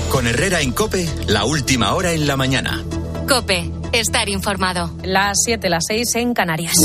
Con Herrera en COPE, la última hora en la mañana. COPE, estar informado. Las 7, las 6 en Canarias.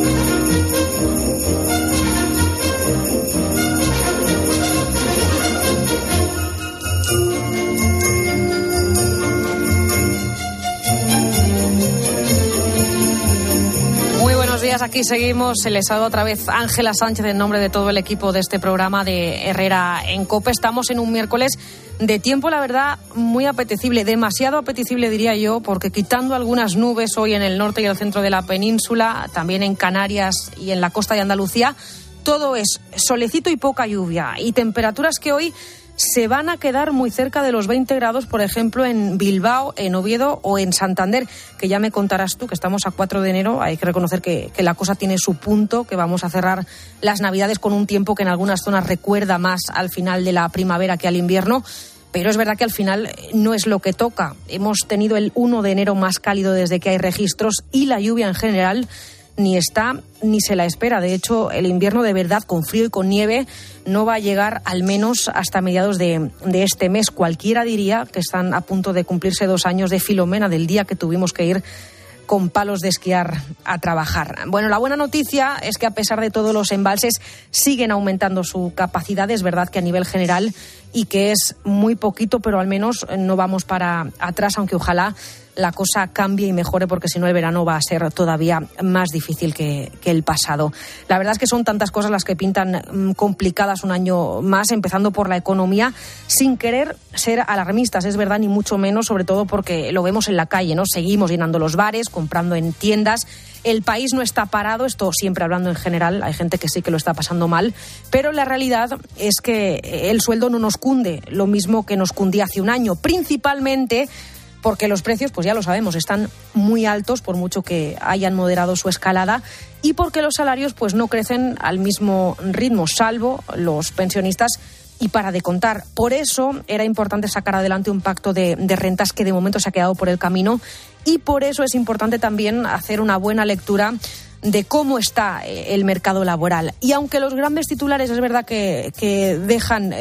Aquí seguimos, se les saluda otra vez Ángela Sánchez en nombre de todo el equipo de este programa de Herrera en COPE. Estamos en un miércoles de tiempo, la verdad, muy apetecible, demasiado apetecible diría yo, porque quitando algunas nubes hoy en el norte y el centro de la península, también en Canarias y en la costa de Andalucía, todo es solecito y poca lluvia y temperaturas que hoy se van a quedar muy cerca de los 20 grados, por ejemplo, en Bilbao, en Oviedo o en Santander, que ya me contarás tú, que estamos a 4 de enero. Hay que reconocer que la cosa tiene su punto, que vamos a cerrar las Navidades con un tiempo que en algunas zonas recuerda más al final de la primavera que al invierno. Pero es verdad que al final no es lo que toca. Hemos tenido el 1 de enero más cálido desde que hay registros y la lluvia en general ni está ni se la espera. De hecho, el invierno de verdad, con frío y con nieve, no va a llegar al menos hasta mediados de este mes. Cualquiera diría que están a punto de cumplirse 2 años de Filomena, del día que tuvimos que ir con palos de esquiar a trabajar. Bueno, la buena noticia es que a pesar de todo los embalses siguen aumentando su capacidad. Es verdad que a nivel general y que es muy poquito, pero al menos no vamos para atrás, aunque ojalá la cosa cambie y mejore, porque si no el verano va a ser todavía más difícil que el pasado. La verdad es que son tantas cosas las que pintan complicadas un año más, empezando por la economía, sin querer ser alarmistas, es verdad, ni mucho menos, sobre todo porque lo vemos en la calle, ¿no? Seguimos llenando los bares, comprando en tiendas. El país no está parado, esto siempre hablando en general, hay gente que sí que lo está pasando mal, pero la realidad es que el sueldo no nos cunde, lo mismo que nos cundía hace un año, principalmente porque los precios, pues ya lo sabemos, están muy altos, por mucho que hayan moderado su escalada, y porque los salarios pues no crecen al mismo ritmo, salvo los pensionistas, y para de contar. Por eso era importante sacar adelante un pacto de rentas que de momento se ha quedado por el camino, y por eso es importante también hacer una buena lectura de cómo está el mercado laboral. Y aunque los grandes titulares es verdad que dejan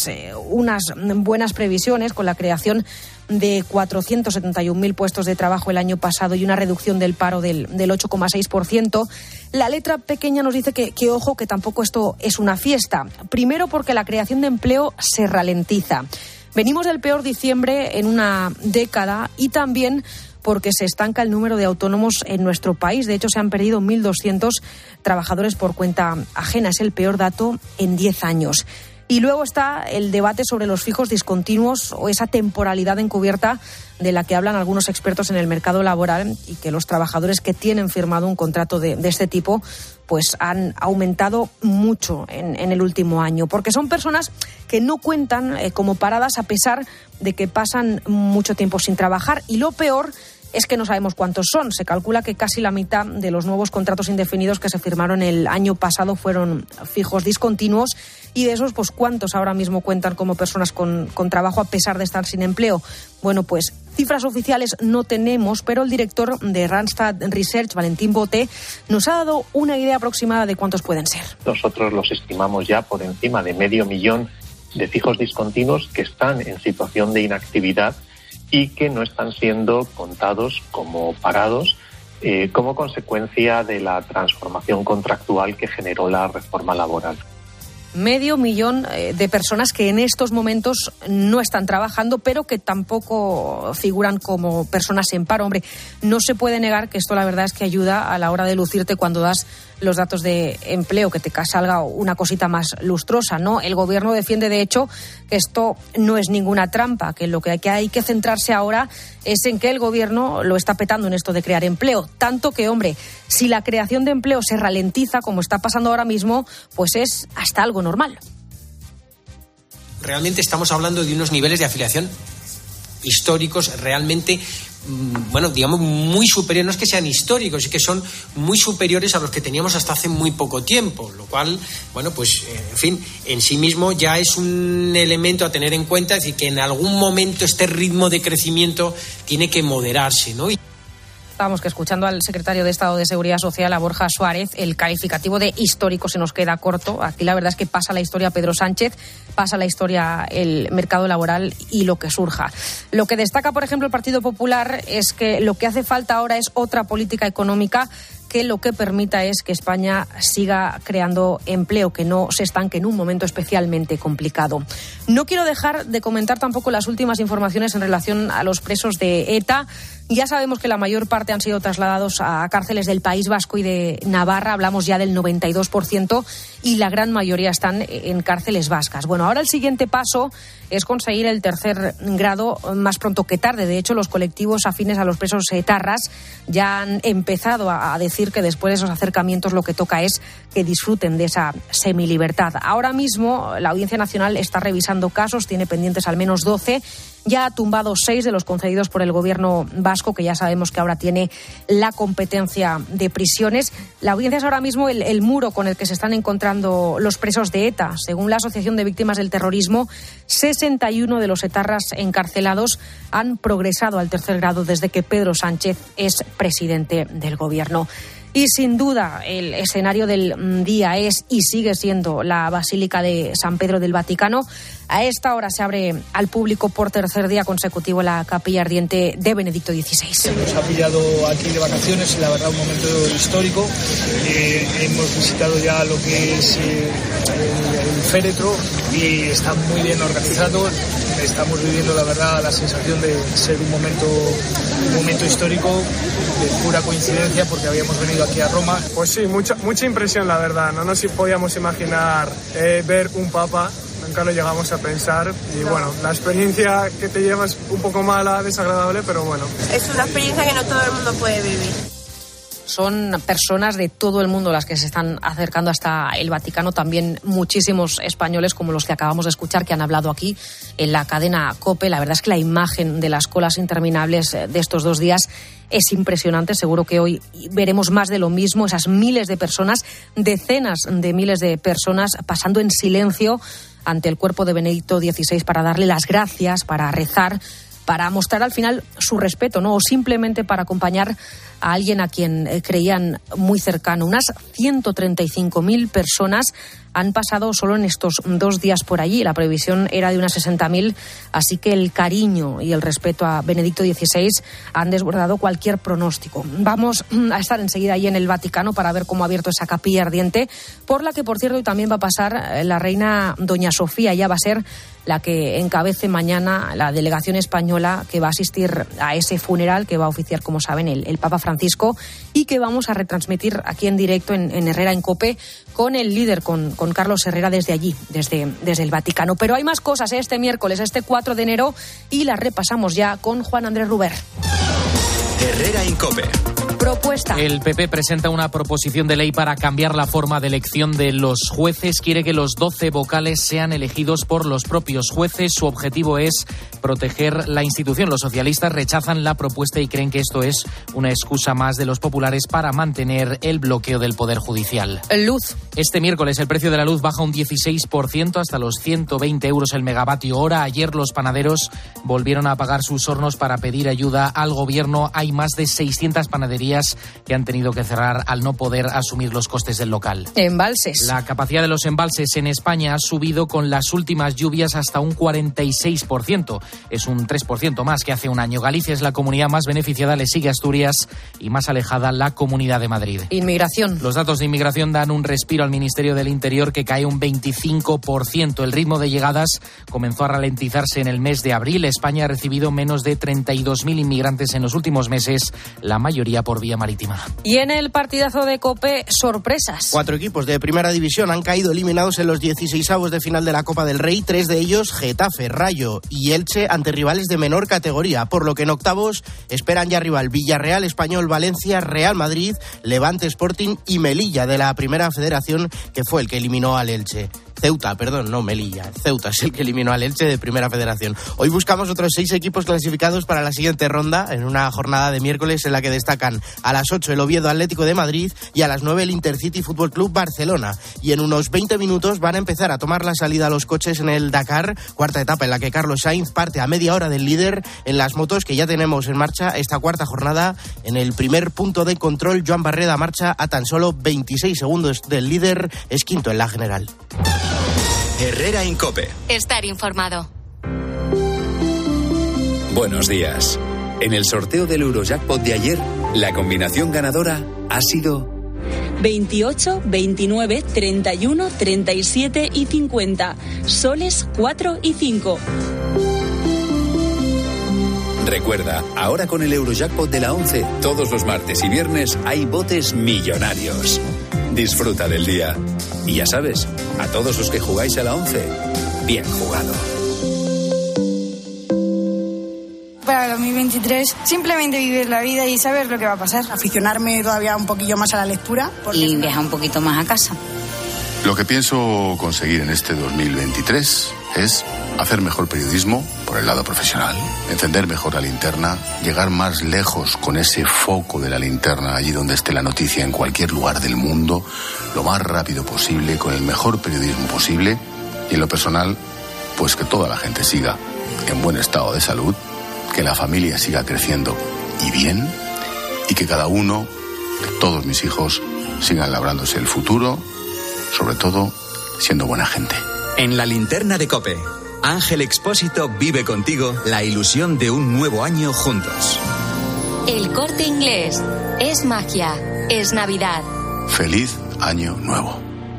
unas buenas previsiones, con la creación de 471.000 puestos de trabajo el año pasado y una reducción del paro del 8,6%, la letra pequeña nos dice que ojo, que tampoco esto es una fiesta. Primero porque la creación de empleo se ralentiza. Venimos del peor diciembre en una década, y también porque se estanca el número de autónomos en nuestro país. De hecho, se han perdido 1.200 trabajadores por cuenta ajena. Es el peor dato en 10 años. Y luego está el debate sobre los fijos discontinuos, o esa temporalidad encubierta de la que hablan algunos expertos en el mercado laboral, y que los trabajadores que tienen firmado un contrato de este tipo pues han aumentado mucho en el último año, porque son personas que no cuentan como paradas a pesar de que pasan mucho tiempo sin trabajar. Y lo peor es que no sabemos cuántos son. Se calcula que casi la mitad de los nuevos contratos indefinidos que se firmaron el año pasado fueron fijos discontinuos, y de esos, pues ¿cuántos ahora mismo cuentan como personas con trabajo a pesar de estar sin empleo? Bueno, pues cifras oficiales no tenemos, pero el director de Randstad Research, Valentín Bote, nos ha dado una idea aproximada de cuántos pueden ser. Nosotros los estimamos ya por encima de 500.000 de fijos discontinuos que están en situación de inactividad y que no están siendo contados como parados como consecuencia de la transformación contractual que generó la reforma laboral. 500.000 de personas que en estos momentos no están trabajando, pero que tampoco figuran como personas en paro. Hombre, no se puede negar que esto la verdad es que ayuda a la hora de lucirte cuando das los datos de empleo, que te salga una cosita más lustrosa, ¿no? El gobierno defiende, de hecho, que esto no es ninguna trampa, que lo que hay que centrarse ahora es en que el gobierno lo está petando en esto de crear empleo. Tanto que, hombre, si la creación de empleo se ralentiza, como está pasando ahora mismo, pues es hasta algo normal. Realmente estamos hablando de unos niveles de afiliación históricos realmente, digamos, muy superiores. No es que sean históricos, es que son muy superiores a los que teníamos hasta hace muy poco tiempo, lo cual, en fin, en sí mismo ya es un elemento a tener en cuenta, es decir, que en algún momento este ritmo de crecimiento tiene que moderarse, ¿no? Vamos, que escuchando al secretario de Estado de Seguridad Social, a Borja Suárez, el calificativo de histórico se nos queda corto. Aquí la verdad es que pasa la historia Pedro Sánchez, pasa la historia el mercado laboral y lo que surja. Lo que destaca, por ejemplo, el Partido Popular es que lo que hace falta ahora es otra política económica que lo que permita es que España siga creando empleo, que no se estanque en un momento especialmente complicado. No quiero dejar de comentar tampoco las últimas informaciones en relación a los presos de ETA. Ya sabemos que la mayor parte han sido trasladados a cárceles del País Vasco y de Navarra, hablamos ya del 92%, y la gran mayoría están en cárceles vascas. Bueno, ahora el siguiente paso es conseguir el tercer grado más pronto que tarde. De hecho, los colectivos afines a los presos etarras ya han empezado a decir que después de esos acercamientos lo que toca es que disfruten de esa semilibertad. Ahora mismo la Audiencia Nacional está revisando casos, tiene pendientes al menos 12, ya ha tumbado 6 de los concedidos por el gobierno vasco, que ya sabemos que ahora tiene la competencia de prisiones. La audiencia es ahora mismo el muro con el que se están encontrando los presos de ETA. Según la Asociación de Víctimas del Terrorismo, 61 de los etarras encarcelados han progresado al tercer grado desde que Pedro Sánchez es presidente del gobierno. Y sin duda el escenario del día es y sigue siendo la Basílica de San Pedro del Vaticano. A esta hora se abre al público por tercer día consecutivo la capilla ardiente de Benedicto XVI. Nos ha pillado aquí de vacaciones, la verdad un momento histórico. Hemos visitado ya lo que es el féretro y está muy bien organizado. Estamos viviendo la verdad la sensación de ser un momento histórico, de pura coincidencia porque habíamos venido aquí a Roma. Pues sí, mucha impresión la verdad, no nos podíamos imaginar ver un papa. Nunca lo llegamos a pensar y bueno, la experiencia que te llevas un poco mala, desagradable, pero bueno. Es una experiencia que no todo el mundo puede vivir. Son personas de todo el mundo las que se están acercando hasta el Vaticano, también muchísimos españoles como los que acabamos de escuchar que han hablado aquí en la cadena COPE. La verdad es que la imagen de las colas interminables de estos 2 días es impresionante. Seguro que hoy veremos más de lo mismo, esas miles de personas, decenas de miles de personas pasando en silencio ante el cuerpo de Benedicto XVI para darle las gracias, para rezar, para mostrar al final su respeto, ¿no? O simplemente para acompañar a alguien a quien creían muy cercano. Unas 135.000 personas han pasado solo en estos 2 días por allí. La previsión era de unas 60.000, así que el cariño y el respeto a Benedicto XVI han desbordado cualquier pronóstico. Vamos a estar enseguida allí en el Vaticano para ver cómo ha abierto esa capilla ardiente, por la que, por cierto, también va a pasar la reina doña Sofía. Ya va a ser la que encabece mañana la delegación española que va a asistir a ese funeral que va a oficiar, como saben, el Papa Francisco, y que vamos a retransmitir aquí en directo en Herrera en COPE con el líder, con Carlos Herrera desde allí, desde el Vaticano. Pero hay más cosas este miércoles, este 4 de enero, y las repasamos ya con Juan Andrés Ruber. Herrera en COPE. Propuesta. El PP presenta una proposición de ley para cambiar la forma de elección de los jueces. Quiere que los 12 vocales sean elegidos por los propios jueces. Su objetivo es proteger la institución. Los socialistas rechazan la propuesta y creen que esto es una excusa más de los populares para mantener el bloqueo del Poder Judicial. Luz. Este miércoles el precio de la luz baja un 16% hasta los 120 euros el megavatio hora. Ayer los panaderos volvieron a apagar sus hornos para pedir ayuda al gobierno. Hay más de 600 panaderías que han tenido que cerrar al no poder asumir los costes del local. Embalses. La capacidad de los embalses en España ha subido con las últimas lluvias hasta un 46%. Es un 3% más que hace un año. Galicia es la comunidad más beneficiada, le sigue Asturias y más alejada la Comunidad de Madrid. Inmigración. Los datos de inmigración dan un respiro al Ministerio del Interior, que cae un 25%. El ritmo de llegadas comenzó a ralentizarse en el mes de abril. España ha recibido menos de 32.000 inmigrantes en los últimos meses, la mayoría por vía marítima. Y en el partidazo de COPE, sorpresas. 4 equipos de primera división han caído eliminados en los 16avos de final de la Copa del Rey. 3 de ellos, Getafe, Rayo y Elche, ante rivales de menor categoría, por lo que en octavos esperan ya rival Villarreal, Español, Valencia, Real Madrid, Levante, Sporting y Melilla de la Primera Federación, que fue el que eliminó al Elche. Ceuta, no Melilla. Ceuta es el que eliminó al Elche de Primera Federación. Hoy buscamos otros 6 equipos clasificados para la siguiente ronda, en una jornada de miércoles en la que destacan a las 8 el Oviedo Atlético de Madrid y a las 9 el Intercity Fútbol Club Barcelona. Y en unos 20 minutos van a empezar a tomar la salida los coches en el Dakar, cuarta etapa en la que Carlos Sainz parte a media hora del líder. En las motos, que ya tenemos en marcha esta cuarta jornada, en el primer punto de control, Joan Barreda marcha a tan solo 26 segundos del líder, es quinto en la general. Herrera en COPE. Estar informado. Buenos días. En el sorteo del Eurojackpot de ayer, la combinación ganadora ha sido 28, 29, 31, 37 y 50. Soles 4 y 5. Recuerda, ahora con el Eurojackpot de la 11, todos los martes y viernes hay botes millonarios. Disfruta del día. Y ya sabes, a todos los que jugáis a la 11, bien jugado. Para el 2023, simplemente vivir la vida y saber lo que va a pasar. Aficionarme todavía un poquillo más a la lectura. Y viajar un poquito más a casa. Lo que pienso conseguir en este 2023 es hacer mejor periodismo por el lado profesional, encender mejor la linterna, llegar más lejos con ese foco de la linterna allí donde esté la noticia en cualquier lugar del mundo, lo más rápido posible, con el mejor periodismo posible, y en lo personal, pues que toda la gente siga en buen estado de salud, que la familia siga creciendo y bien, y que cada uno, que todos mis hijos, sigan labrándose el futuro, sobre todo siendo buena gente. En la linterna de COPE, Ángel Expósito vive contigo la ilusión de un nuevo año juntos. El Corte Inglés. Es magia. Es Navidad. Feliz año nuevo.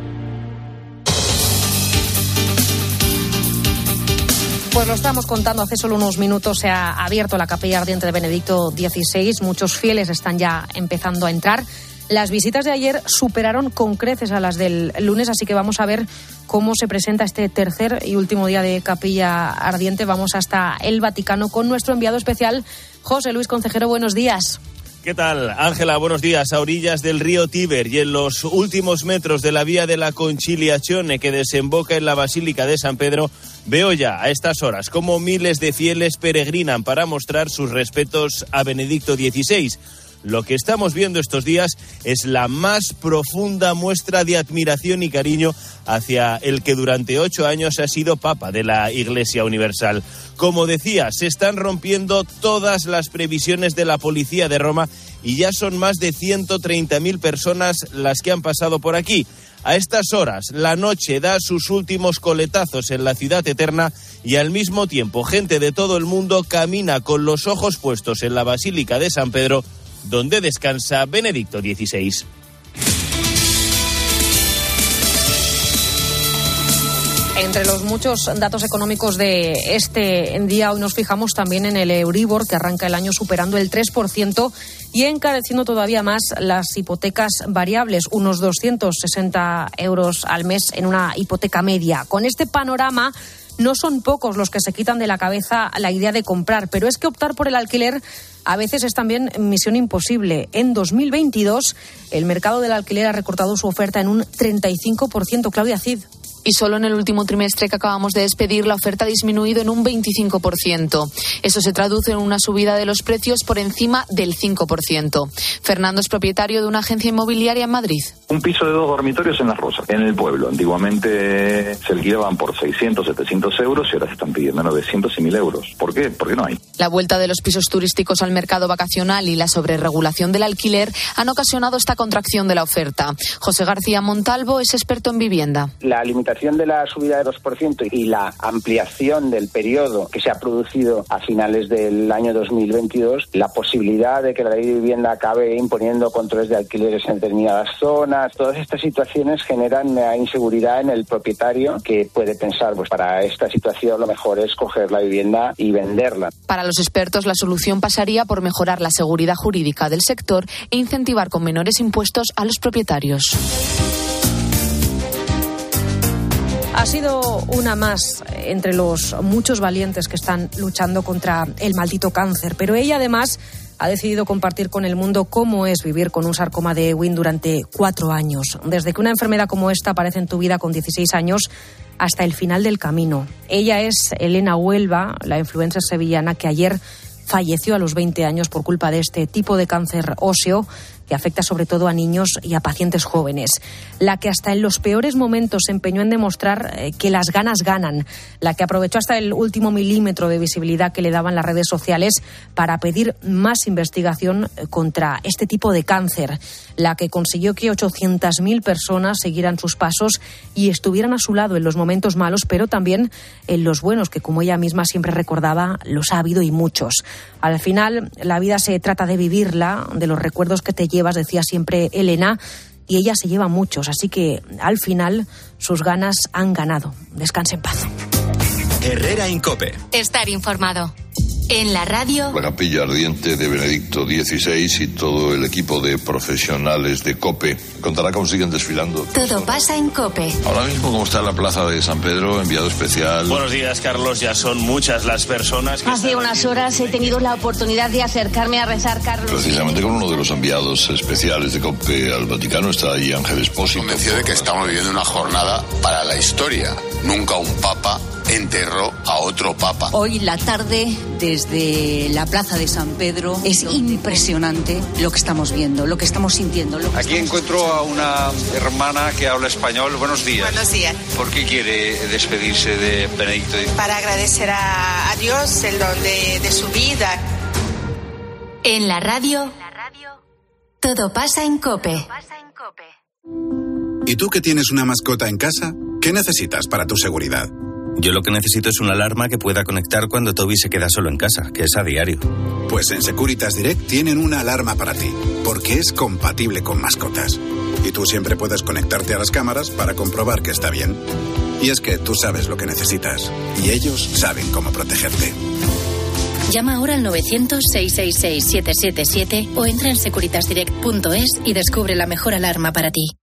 Pues lo estamos contando, hace solo unos minutos se ha abierto la capilla ardiente de Benedicto XVI. Muchos fieles están ya empezando a entrar. Las visitas de ayer superaron con creces a las del lunes, así que vamos a ver cómo se presenta este tercer y último día de capilla ardiente. Vamos hasta el Vaticano con nuestro enviado especial, José Luis Concejero. Buenos días. ¿Qué tal, Ángela? Buenos días. A orillas del río Tíber y en los últimos metros de la vía de la Conciliazione que desemboca en la Basílica de San Pedro, veo ya a estas horas cómo miles de fieles peregrinan para mostrar sus respetos a Benedicto XVI. Lo que estamos viendo estos días es la más profunda muestra de admiración y cariño hacia el que durante 8 años ha sido Papa de la Iglesia Universal. Como decía, se están rompiendo todas las previsiones de la policía de Roma y ya son más de 130.000 personas las que han pasado por aquí. A estas horas, la noche da sus últimos coletazos en la ciudad eterna y al mismo tiempo gente de todo el mundo camina con los ojos puestos en la Basílica de San Pedro, donde descansa Benedicto XVI. Entre los muchos datos económicos de este día, hoy nos fijamos también en el Euribor, que arranca el año superando el 3% y encareciendo todavía más las hipotecas variables, unos 260 euros al mes en una hipoteca media. Con este panorama, no son pocos los que se quitan de la cabeza la idea de comprar, pero es que optar por el alquiler a veces es también misión imposible. En 2022, el mercado del alquiler ha recortado su oferta en un 35%. Claudia Cid. Y solo en el último trimestre que acabamos de despedir, la oferta ha disminuido en un 25%. Eso se traduce en una subida de los precios por encima del 5%. Fernando es propietario de una agencia inmobiliaria en Madrid. Un piso de 2 dormitorios en Las Rosas, en el pueblo. Antiguamente se alquilaban por 600, 700 euros y ahora se están pidiendo 900 y 1.000 euros. ¿Por qué? Porque no hay. La vuelta de los pisos turísticos al mercado vacacional y la sobreregulación del alquiler han ocasionado esta contracción de la oferta. José García Montalvo es experto en vivienda. La limitación de la subida de 2% y la ampliación del periodo que se ha producido a finales del año 2022, la posibilidad de que la ley de vivienda acabe imponiendo controles de alquileres en determinadas zonas, todas estas situaciones generan una inseguridad en el propietario que puede pensar, pues para esta situación lo mejor es coger la vivienda y venderla. Para los expertos, la solución pasaría por mejorar la seguridad jurídica del sector e incentivar con menores impuestos a los propietarios. Ha sido una más entre los muchos valientes que están luchando contra el maldito cáncer, pero ella además ha decidido compartir con el mundo cómo es vivir con un sarcoma de Ewing durante 4 años. Desde que una enfermedad como esta aparece en tu vida con 16 años hasta el final del camino. Ella es Elena Huelva, la influencer sevillana que ayer falleció a los 20 años por culpa de este tipo de cáncer óseo que afecta sobre todo a niños y a pacientes jóvenes. La que hasta en los peores momentos se empeñó en demostrar que las ganas ganan. La que aprovechó hasta el último milímetro de visibilidad que le daban las redes sociales para pedir más investigación contra este tipo de cáncer. La que consiguió que 800.000 personas siguieran sus pasos y estuvieran a su lado en los momentos malos, pero también en los buenos, que como ella misma siempre recordaba, los ha habido y muchos. Al final, la vida se trata de vivirla, de los recuerdos que te llevas, decía siempre Elena, y ella se lleva muchos, así que al final sus ganas han ganado. Descanse en paz. Herrera en COPE. Estar informado. En la radio. La capilla ardiente de Benedicto XVI y todo el equipo de profesionales de COPE contará cómo siguen desfilando. Todo pasa en COPE. Ahora mismo, ¿cómo está la plaza de San Pedro? Enviado especial. Buenos días, Carlos. Ya son muchas las personas que hace unas horas he tenido la oportunidad de acercarme a rezar, Carlos. Precisamente con uno de los enviados especiales de COPE al Vaticano está ahí Ángel Espósito. Convencido de que estamos viviendo una jornada para la historia. Nunca un papa enterró a otro papa. Hoy la tarde, desde la plaza de San Pedro, es impresionante lo que estamos viendo, lo que estamos sintiendo. Aquí encuentro a una hermana que habla español. Buenos días. Buenos días. ¿Por qué quiere despedirse de Benedicto? Para agradecer a Dios el don de su vida. En la radio, todo pasa en COPE. ¿Y tú que tienes una mascota en casa? ¿Qué necesitas para tu seguridad? Yo lo que necesito es una alarma que pueda conectar cuando Toby se queda solo en casa, que es a diario. Pues en Securitas Direct tienen una alarma para ti, porque es compatible con mascotas. Y tú siempre puedes conectarte a las cámaras para comprobar que está bien. Y es que tú sabes lo que necesitas, y ellos saben cómo protegerte. Llama ahora al 900-666-777 o entra en securitasdirect.es y descubre la mejor alarma para ti.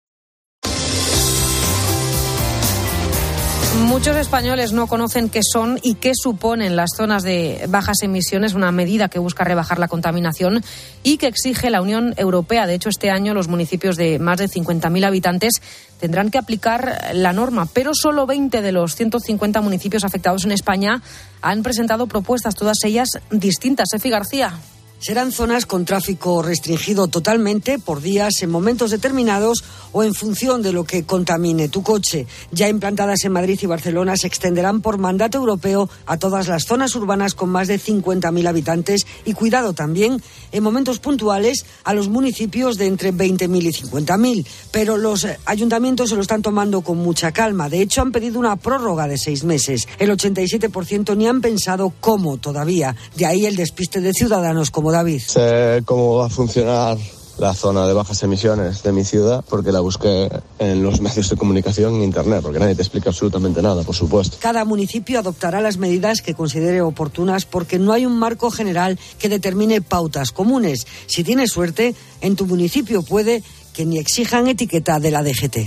Muchos españoles no conocen qué son y qué suponen las zonas de bajas emisiones, una medida que busca rebajar la contaminación y que exige la Unión Europea. De hecho, este año los municipios de más de 50.000 habitantes tendrán que aplicar la norma, pero solo 20 de los 150 municipios afectados en España han presentado propuestas, todas ellas distintas. Efi García. Serán zonas con tráfico restringido totalmente por días en momentos determinados o en función de lo que contamine tu coche. Ya implantadas en Madrid y Barcelona, se extenderán por mandato europeo a todas las zonas urbanas con más de 50.000 habitantes y, cuidado también, en momentos puntuales a los municipios de entre 20.000 y 50.000. Pero los ayuntamientos se lo están tomando con mucha calma. De hecho, han pedido una prórroga de 6 meses. El 87% ni han pensado cómo todavía. De ahí el despiste de ciudadanos como David. Sé cómo va a funcionar la zona de bajas emisiones de mi ciudad porque la busqué en los medios de comunicación en internet, porque nadie te explica absolutamente nada, por supuesto. Cada municipio adoptará las medidas que considere oportunas porque no hay un marco general que determine pautas comunes. Si tienes suerte, en tu municipio puede que ni exijan etiqueta de la DGT.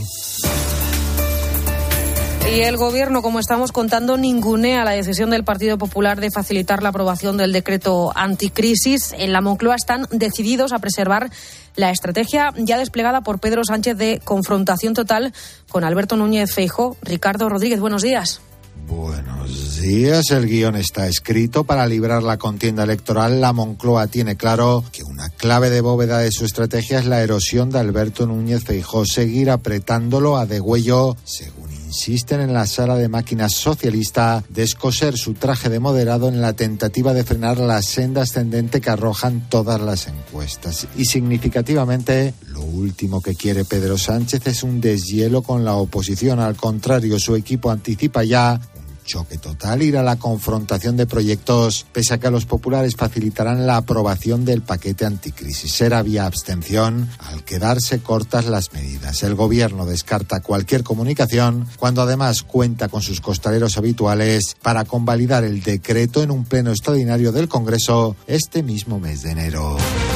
Y el Gobierno, como estamos contando, ningunea la decisión del Partido Popular de facilitar la aprobación del decreto anticrisis. En la Moncloa están decididos a preservar la estrategia ya desplegada por Pedro Sánchez de confrontación total con Alberto Núñez Feijóo. Ricardo Rodríguez, buenos días. Buenos días. El guión está escrito. Para librar la contienda electoral, la Moncloa tiene claro que una clave de bóveda de su estrategia es la erosión de Alberto Núñez Feijóo. Seguir apretándolo a degüello, según insisten en la sala de máquinas socialista, descoser su traje de moderado en la tentativa de frenar la senda ascendente que arrojan todas las encuestas. Y significativamente, lo último que quiere Pedro Sánchez es un deshielo con la oposición. Al contrario, su equipo anticipa ya choque total, ir a la confrontación de proyectos, pese a que los populares facilitarán la aprobación del paquete anticrisis. Será vía abstención al quedarse cortas las medidas. El Gobierno descarta cualquier comunicación cuando además cuenta con sus costaleros habituales para convalidar el decreto en un pleno extraordinario del Congreso este mismo mes de enero.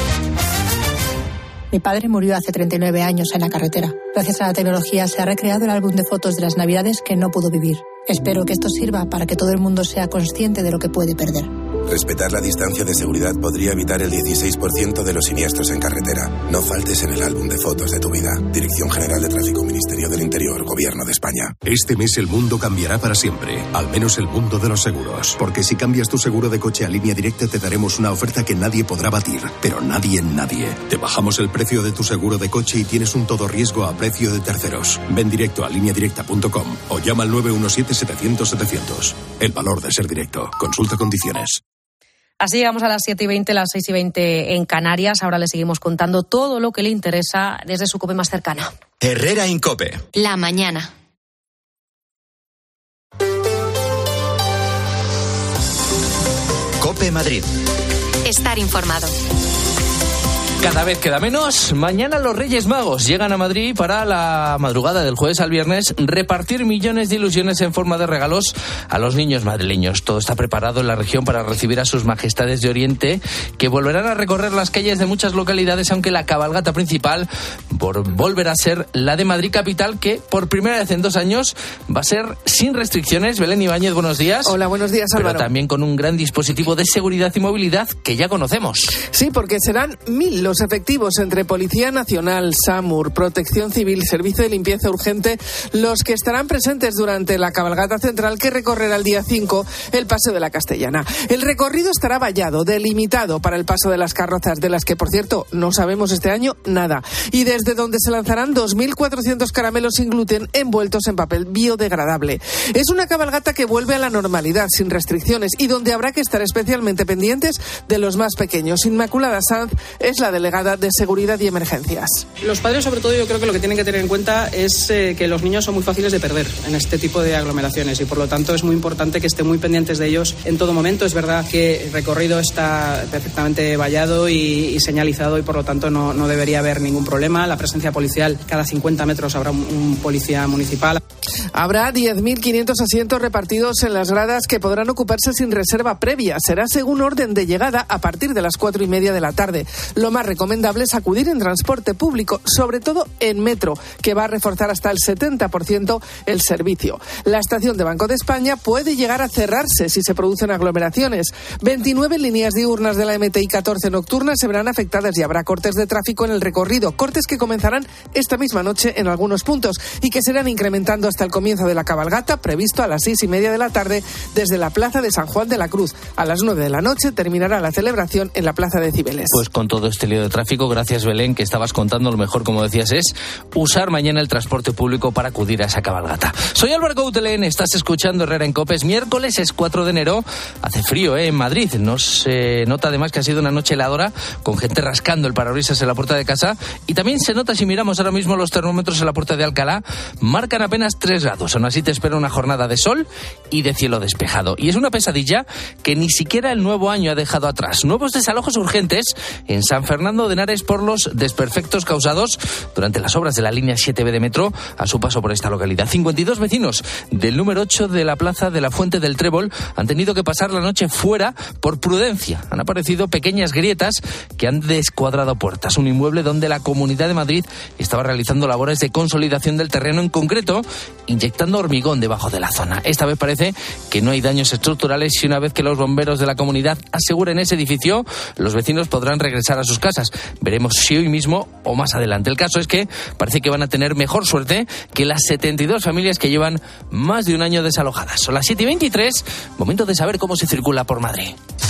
Mi padre murió hace 39 años en la carretera. Gracias a la tecnología se ha recreado el álbum de fotos de las Navidades que no pudo vivir. Espero que esto sirva para que todo el mundo sea consciente de lo que puede perder. Respetar la distancia de seguridad podría evitar el 16% de los siniestros en carretera. No faltes en el álbum de fotos de tu vida. Dirección General de Tráfico, Ministerio del Interior, Gobierno de España. Este mes el mundo cambiará para siempre, al menos el mundo de los seguros. Porque si cambias tu seguro de coche a Línea Directa te daremos una oferta que nadie podrá batir. Pero nadie. Te bajamos el precio de tu seguro de coche y tienes un todo riesgo a precio de terceros. Ven directo a lineadirecta.com o llama al 917-700-700. El valor de ser directo. Consulta condiciones. Así llegamos a las 7:20, las 6:20 en Canarias. Ahora le seguimos contando todo lo que le interesa desde su COPE más cercana. Herrera en COPE. La mañana. COPE Madrid. Estar informado. Cada vez queda menos. Mañana los Reyes Magos llegan a Madrid para la madrugada del jueves al viernes repartir millones de ilusiones en forma de regalos a los niños madrileños. Todo está preparado en la región para recibir a sus majestades de Oriente, que volverán a recorrer las calles de muchas localidades, aunque la cabalgata principal volverá a ser la de Madrid capital, que por primera vez en 2 años va a ser sin restricciones. Belén Ibáñez, buenos días. Hola, buenos días, Álvaro. Pero también con un gran dispositivo de seguridad y movilidad que ya conocemos. Sí, porque serán 1.000 los efectivos entre Policía Nacional, SAMUR, Protección Civil, Servicio de Limpieza Urgente, los que estarán presentes durante la cabalgata central que recorrerá el día 5 el Paseo de la Castellana. El recorrido estará vallado, delimitado para el paso de las carrozas, de las que, por cierto, no sabemos este año nada, y desde donde se lanzarán 2.400 caramelos sin gluten envueltos en papel biodegradable. Es una cabalgata que vuelve a la normalidad, sin restricciones, y donde habrá que estar especialmente pendientes de los más pequeños. Inmaculada Sanz es la delegada de Seguridad y Emergencias. Los padres, sobre todo, yo creo que lo que tienen que tener en cuenta es que los niños son muy fáciles de perder en este tipo de aglomeraciones y por lo tanto es muy importante que estén muy pendientes de ellos en todo momento. Es verdad que el recorrido está perfectamente vallado y señalizado y por lo tanto no debería haber ningún problema. La presencia policial, cada 50 metros habrá un policía municipal. Habrá 10.500 asientos repartidos en las gradas que podrán ocuparse sin reserva previa. Será según orden de llegada a partir de las 4:30 de la tarde. Lo más recomendable es acudir en transporte público, sobre todo en metro, que va a reforzar hasta el 70% el servicio. La estación de Banco de España puede llegar a cerrarse si se producen aglomeraciones. 29 líneas diurnas de la MT y 14 nocturnas se verán afectadas y habrá cortes de tráfico en el recorrido, cortes que comenzarán esta misma noche en algunos puntos y que serán incrementando hasta el comienzo de la cabalgata, previsto a las 6:30 de la tarde desde la Plaza de San Juan de la Cruz. A las 9 de la noche terminará la celebración en la Plaza de Cibeles. Pues con todo este lío de tráfico, gracias Belén, que estabas contando, lo mejor, como decías, es usar mañana el transporte público para acudir a esa cabalgata. Soy Álvaro Coutelén, estás escuchando Herrera en COPE. Es miércoles, es 4 de enero, hace frío en Madrid, no se nota además que ha sido una noche heladora, con gente rascando el parabrisas en la puerta de casa, y también se nota si miramos ahora mismo los termómetros en la puerta de Alcalá, marcan apenas 3 grados, aún así te espera una jornada de sol y de cielo despejado, y es una pesadilla que ni siquiera el nuevo año ha dejado atrás. Nuevos desalojos urgentes en San Fernando de Henares por los desperfectos causados durante las obras de la línea 7B de metro a su paso por esta localidad. 52 vecinos del número 8 de la plaza de la Fuente del Trébol han tenido que pasar la noche fuera por prudencia. Han aparecido pequeñas grietas que han descuadrado puertas. Un inmueble donde la Comunidad de Madrid estaba realizando labores de consolidación del terreno, en concreto inyectando hormigón debajo de la zona. Esta vez parece que no hay daños estructurales y una vez que los bomberos de la comunidad aseguren ese edificio, los vecinos podrán regresar a sus casas. Veremos si hoy mismo o más adelante. El caso es que parece que van a tener mejor suerte que las 72 familias que llevan más de un año desalojadas. Son las 7:23, momento de saber cómo se circula por Madrid.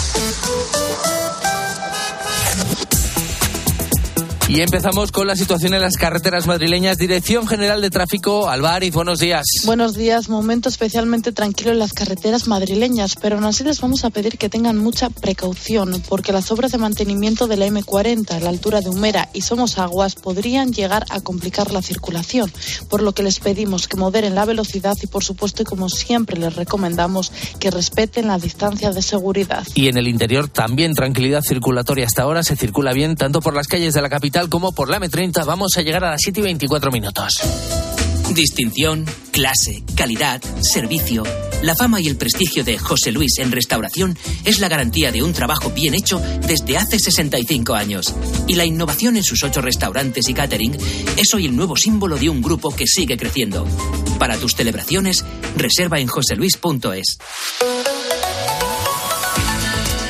Y empezamos con la situación en las carreteras madrileñas. Dirección General de Tráfico, Alba Ariz, buenos días. Buenos días, momento especialmente tranquilo en las carreteras madrileñas, pero aún así les vamos a pedir que tengan mucha precaución, porque las obras de mantenimiento de la M40 a la altura de Humera y Somosaguas podrían llegar a complicar la circulación, por lo que les pedimos que moderen la velocidad y, por supuesto, y como siempre les recomendamos, que respeten la distancia de seguridad. Y en el interior también tranquilidad circulatoria. Hasta ahora se circula bien tanto por las calles de la capital como por la M30. Vamos a llegar a las 7:24 minutos. Distinción, clase, calidad, servicio. La fama y el prestigio de José Luis en restauración es la garantía de un trabajo bien hecho desde hace 65 años. Y la innovación en sus 8 restaurantes y catering es hoy el nuevo símbolo de un grupo que sigue creciendo. Para tus celebraciones, reserva en joseluis.es.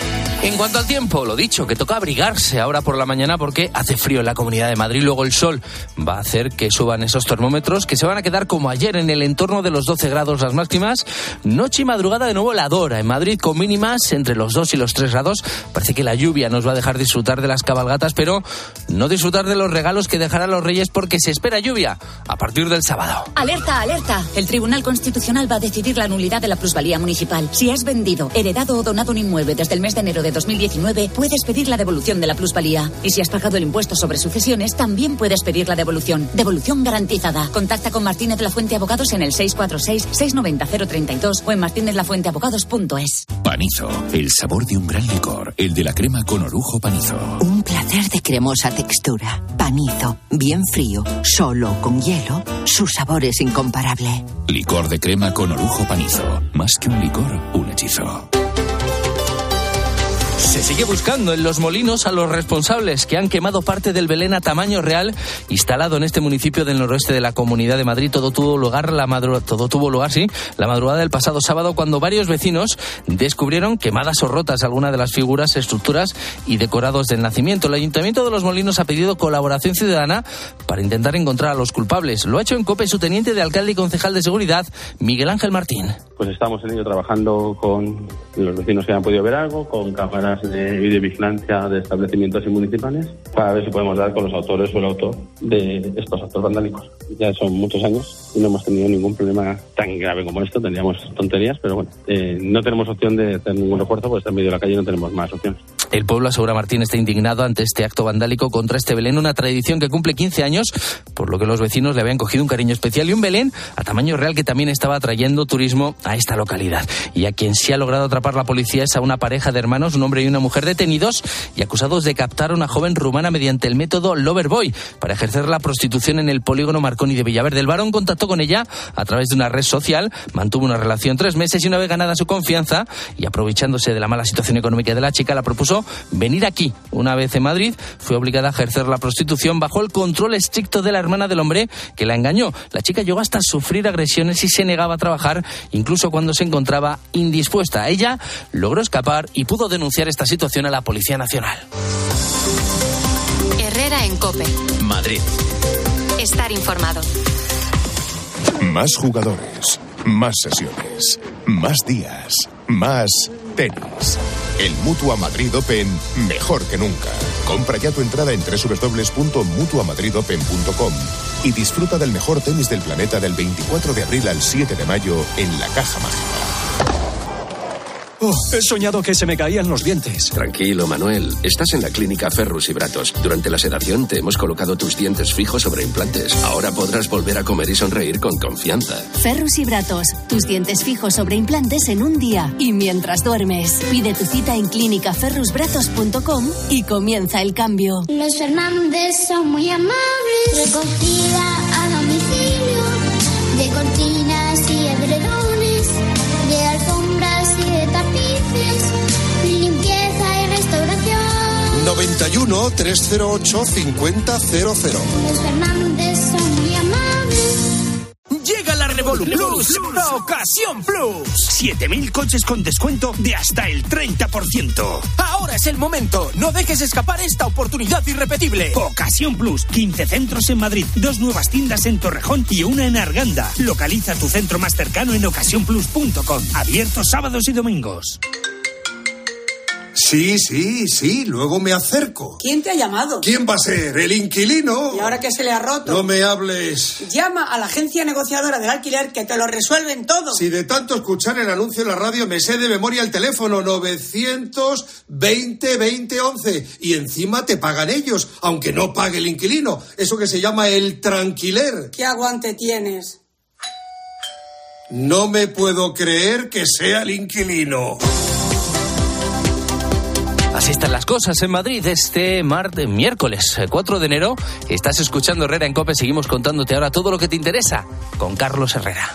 En cuanto al tiempo, lo dicho, que toca abrigarse ahora por la mañana porque hace frío en la Comunidad de Madrid. Luego el sol va a hacer que suban esos termómetros, que se van a quedar como ayer en el entorno de los 12 grados las máximas. Noche y madrugada de nuevo heladora en Madrid, con mínimas entre los 2 y los 3 grados. Parece que la lluvia nos va a dejar disfrutar de las cabalgatas, pero no disfrutar de los regalos que dejarán los Reyes, porque se espera lluvia a partir del sábado. ¡Alerta, alerta! El Tribunal Constitucional va a decidir la nulidad de la plusvalía municipal. Si has vendido, heredado o donado un inmueble desde el mes de enero de 2019, puedes pedir la devolución de la plusvalía. Y si has pagado el impuesto sobre sucesiones, también puedes pedir la devolución. Devolución garantizada. Contacta con Martínez La Fuente Abogados en el 646-690-032 o en martinezlafuenteabogados.es. Panizo, el sabor de un gran licor, el de la crema con orujo Panizo. Un placer de cremosa textura. Panizo, bien frío, solo con hielo, su sabor es incomparable. Licor de crema con orujo Panizo. Más que un licor, un hechizo. Se sigue buscando en Los Molinos a los responsables que han quemado parte del Belén a tamaño real instalado en este municipio del noroeste de la Comunidad de Madrid. Todo tuvo lugar la madrugada del pasado sábado, cuando varios vecinos descubrieron quemadas o rotas algunas de las figuras, estructuras y decorados del nacimiento. El Ayuntamiento de Los Molinos ha pedido colaboración ciudadana para intentar encontrar a los culpables. Lo ha hecho en COPE su teniente de alcalde y concejal de seguridad, Miguel Ángel Martín. Pues estamos en ello trabajando con los vecinos que han podido ver algo, con cámaras de videovigilancia de establecimientos y municipales, para ver si podemos dar con los autores o el autor de estos actos vandálicos. Ya son muchos años y no hemos tenido ningún problema tan grave como esto. Tendríamos tonterías, pero bueno, no tenemos opción de hacer ningún refuerzo, porque está en medio de la calle y no tenemos más opciones. El pueblo, asegura Martín, está indignado ante este acto vandálico contra este Belén, una tradición que cumple 15 años, por lo que los vecinos le habían cogido un cariño especial, y un Belén a tamaño real que también estaba atrayendo turismo a esta localidad. Y a quien sí ha logrado atrapar la policía es a una pareja de hermanos, un hombre y una mujer, detenidos y acusados de captar a una joven rumana mediante el método Loverboy para ejercer la prostitución en el polígono Marconi de Villaverde. El varón contactó con ella a través de una red social, mantuvo una relación 3 meses y, una vez ganada su confianza y aprovechándose de la mala situación económica de la chica, la propuso venir aquí. Una vez en Madrid, fue obligada a ejercer la prostitución bajo el control estricto de la hermana del hombre que la engañó. La chica llegó hasta sufrir agresiones y se negaba a trabajar, incluso cuando se encontraba indispuesta. Ella logró escapar y pudo denunciar esta situación a la Policía Nacional. Herrera en COPE. Madrid. Estar informado. Más jugadores, más sesiones, más días, más tenis. El Mutua Madrid Open, mejor que nunca. Compra ya tu entrada en www.mutuamadridopen.com y disfruta del mejor tenis del planeta del 24 de abril al 7 de mayo en la Caja Mágica. He soñado que se me caían los dientes. Tranquilo, Manuel. Estás en la clínica Ferrus y Bratos. Durante la sedación te hemos colocado tus dientes fijos sobre implantes. Ahora podrás volver a comer y sonreír con confianza. Ferrus y Bratos. Tus dientes fijos sobre implantes en un día y mientras duermes. Pide tu cita en clínicaferrusbratos.com y comienza el cambio. Los Fernández son muy amables. Recogida a domicilio de cortinas y edredones, de alfombras y de tapices, limpieza y restauración. 91 308 5000. Los Fernández son muy amables. Llega la Revolu Plus, Ocasión Plus. 7.000 coches con descuento de hasta el 30%. Ahora es el momento. No dejes escapar esta oportunidad irrepetible. Ocasión Plus. 15 centros en Madrid, 2 nuevas tiendas en Torrejón y una en Arganda. Localiza tu centro más cercano en ocasiónplus.com. Abierto sábados y domingos. Sí, luego me acerco. ¿Quién te ha llamado? ¿Quién va a ser? ¿El inquilino? ¿Y ahora qué se le ha roto? No me hables. Llama a la agencia negociadora del alquiler, que te lo resuelven todo. Si de tanto escuchar el anuncio en la radio me sé de memoria el teléfono 920 20 11 y encima te pagan ellos, aunque no pague el inquilino. Eso que se llama el tranquiler. ¿Qué aguante tienes? No me puedo creer que sea el inquilino. Así están las cosas en Madrid este miércoles 4 de enero. Estás escuchando Herrera en COPE. Seguimos contándote ahora todo lo que te interesa con Carlos Herrera.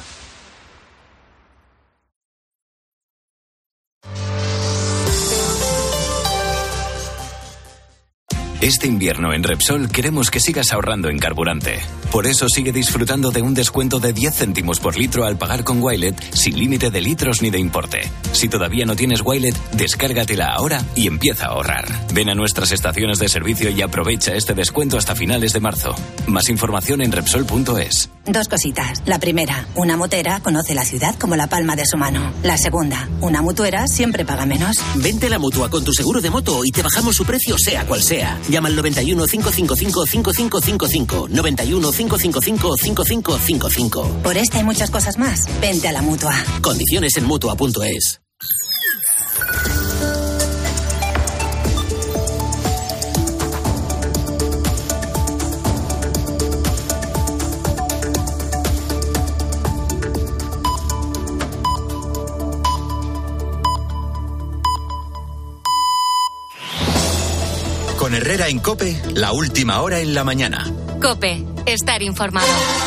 Este invierno en Repsol queremos que sigas ahorrando en carburante. Por eso sigue disfrutando de un descuento de 10 céntimos por litro al pagar con Wilet, sin límite de litros ni de importe. Si todavía no tienes Wilet, descárgatela ahora y empieza a ahorrar. Ven a nuestras estaciones de servicio y aprovecha este descuento hasta finales de marzo. Más información en Repsol.es. Dos cositas. La primera, una motera conoce la ciudad como la palma de su mano. La segunda, una mutuera siempre paga menos. Vente a la Mutua con tu seguro de moto y te bajamos su precio sea cual sea. Llama al 91 555 5555. 91 555 5555. Por esta y muchas cosas más, vente a la Mutua. Condiciones en Mutua.es. Con Herrera en COPE, la última hora en la mañana. COPE, estar informado.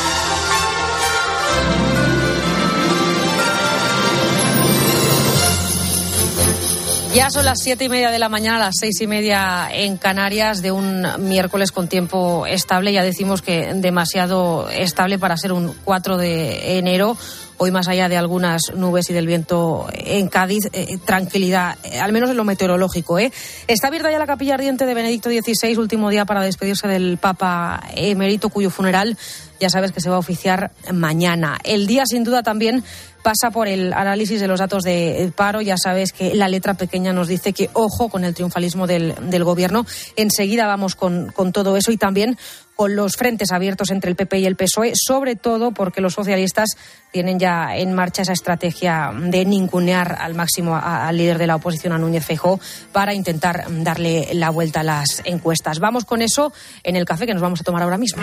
Ya son las 7:30 de la mañana, las 6:30 en Canarias, de un miércoles con tiempo estable. Ya decimos que demasiado estable para ser un 4 de enero. Hoy, más allá de algunas nubes y del viento en Cádiz, tranquilidad, al menos en lo meteorológico. Está abierta ya la capilla ardiente de Benedicto XVI, último día para despedirse del Papa emérito, cuyo funeral ya sabes que se va a oficiar mañana. El día, sin duda, también pasa por el análisis de los datos de paro. Ya sabes que la letra pequeña nos dice que ojo con el triunfalismo del gobierno. Enseguida vamos con todo eso y también con los frentes abiertos entre el PP y el PSOE, sobre todo porque los socialistas tienen ya en marcha esa estrategia de ningunear al máximo al líder de la oposición, a Núñez Feijóo, para intentar darle la vuelta a las encuestas. Vamos con eso en el café que nos vamos a tomar ahora mismo.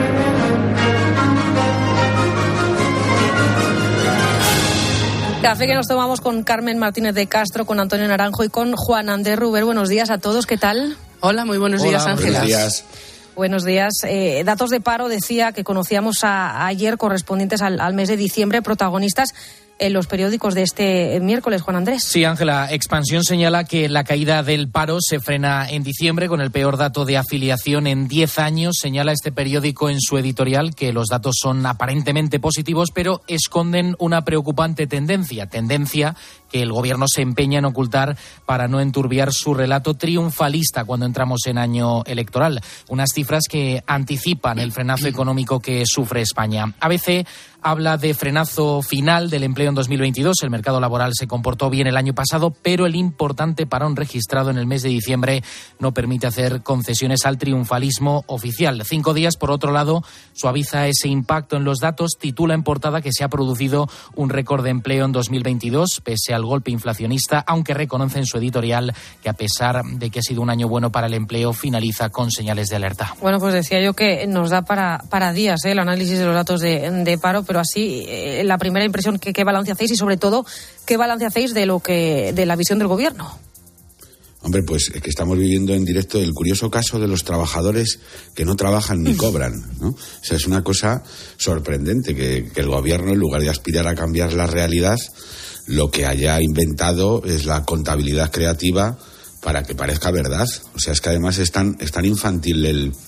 Café que nos tomamos con Carmen Martínez de Castro, con Antonio Naranjo y con Juan Andrés Ruber. Buenos días a todos, ¿qué tal? Hola, muy buenos días, Ángela. Buenos días. Buenos días. Datos de paro, decía, que conocíamos ayer, correspondientes al mes de diciembre, protagonistas en los periódicos de este miércoles, Juan Andrés. Sí, Ángela, Expansión señala que la caída del paro se frena en diciembre con el peor dato de afiliación en 10 años. Señala este periódico en su editorial que los datos son aparentemente positivos, pero esconden una preocupante tendencia que el gobierno se empeña en ocultar para no enturbiar su relato triunfalista cuando entramos en año electoral. Unas cifras que anticipan el frenazo económico que sufre España. ABC habla de frenazo final del empleo en 2022. El mercado laboral se comportó bien el año pasado, pero el importante parón registrado en el mes de diciembre no permite hacer concesiones al triunfalismo oficial. 5 días, por otro lado, suaviza ese impacto en los datos. Titula en portada que se ha producido un récord de empleo en 2022, pese al golpe inflacionista, aunque reconoce en su editorial que, a pesar de que ha sido un año bueno para el empleo, finaliza con señales de alerta. Bueno, pues decía yo que nos da para días el análisis de los datos de paro, pero así, la primera impresión, ¿qué balance hacéis? Y sobre todo, ¿qué balance hacéis de la visión del gobierno? Hombre, pues que estamos viviendo en directo el curioso caso de los trabajadores que no trabajan ni cobran, ¿no? O sea, es una cosa sorprendente que el gobierno, en lugar de aspirar a cambiar la realidad, lo que haya inventado es la contabilidad creativa para que parezca verdad. O sea, es que además es tan infantil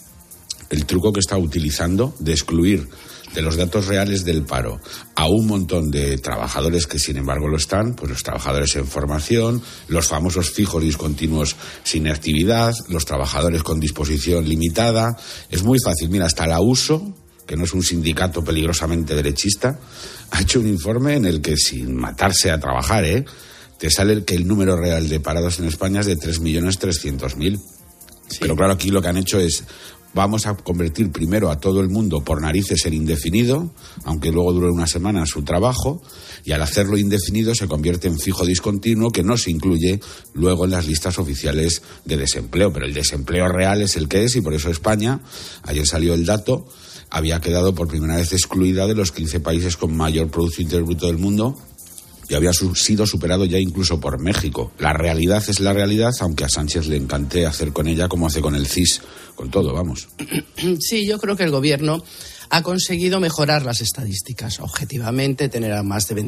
el truco que está utilizando de excluir de los datos reales del paro a un montón de trabajadores que sin embargo lo están, pues los trabajadores en formación, los famosos fijos discontinuos sin actividad, los trabajadores con disposición limitada. Es muy fácil. Mira, hasta la USO, que no es un sindicato peligrosamente derechista, ha hecho un informe en el que, sin matarse a trabajar, te sale que el número real de parados en España es de 3.300.000. Sí. Pero claro, aquí lo que han hecho es: vamos a convertir primero a todo el mundo por narices en indefinido, aunque luego dure una semana su trabajo, y al hacerlo indefinido se convierte en fijo discontinuo, que no se incluye luego en las listas oficiales de desempleo. Pero el desempleo real es el que es, y por eso España, ayer salió el dato, había quedado por primera vez excluida de los 15 países con mayor Producto Interior Bruto del mundo, y había sido superado ya incluso por México. La realidad es la realidad, aunque a Sánchez le encante hacer con ella como hace con el CIS, con todo, vamos. Sí, yo creo que el gobierno ha conseguido mejorar las estadísticas. Objetivamente, tener a más de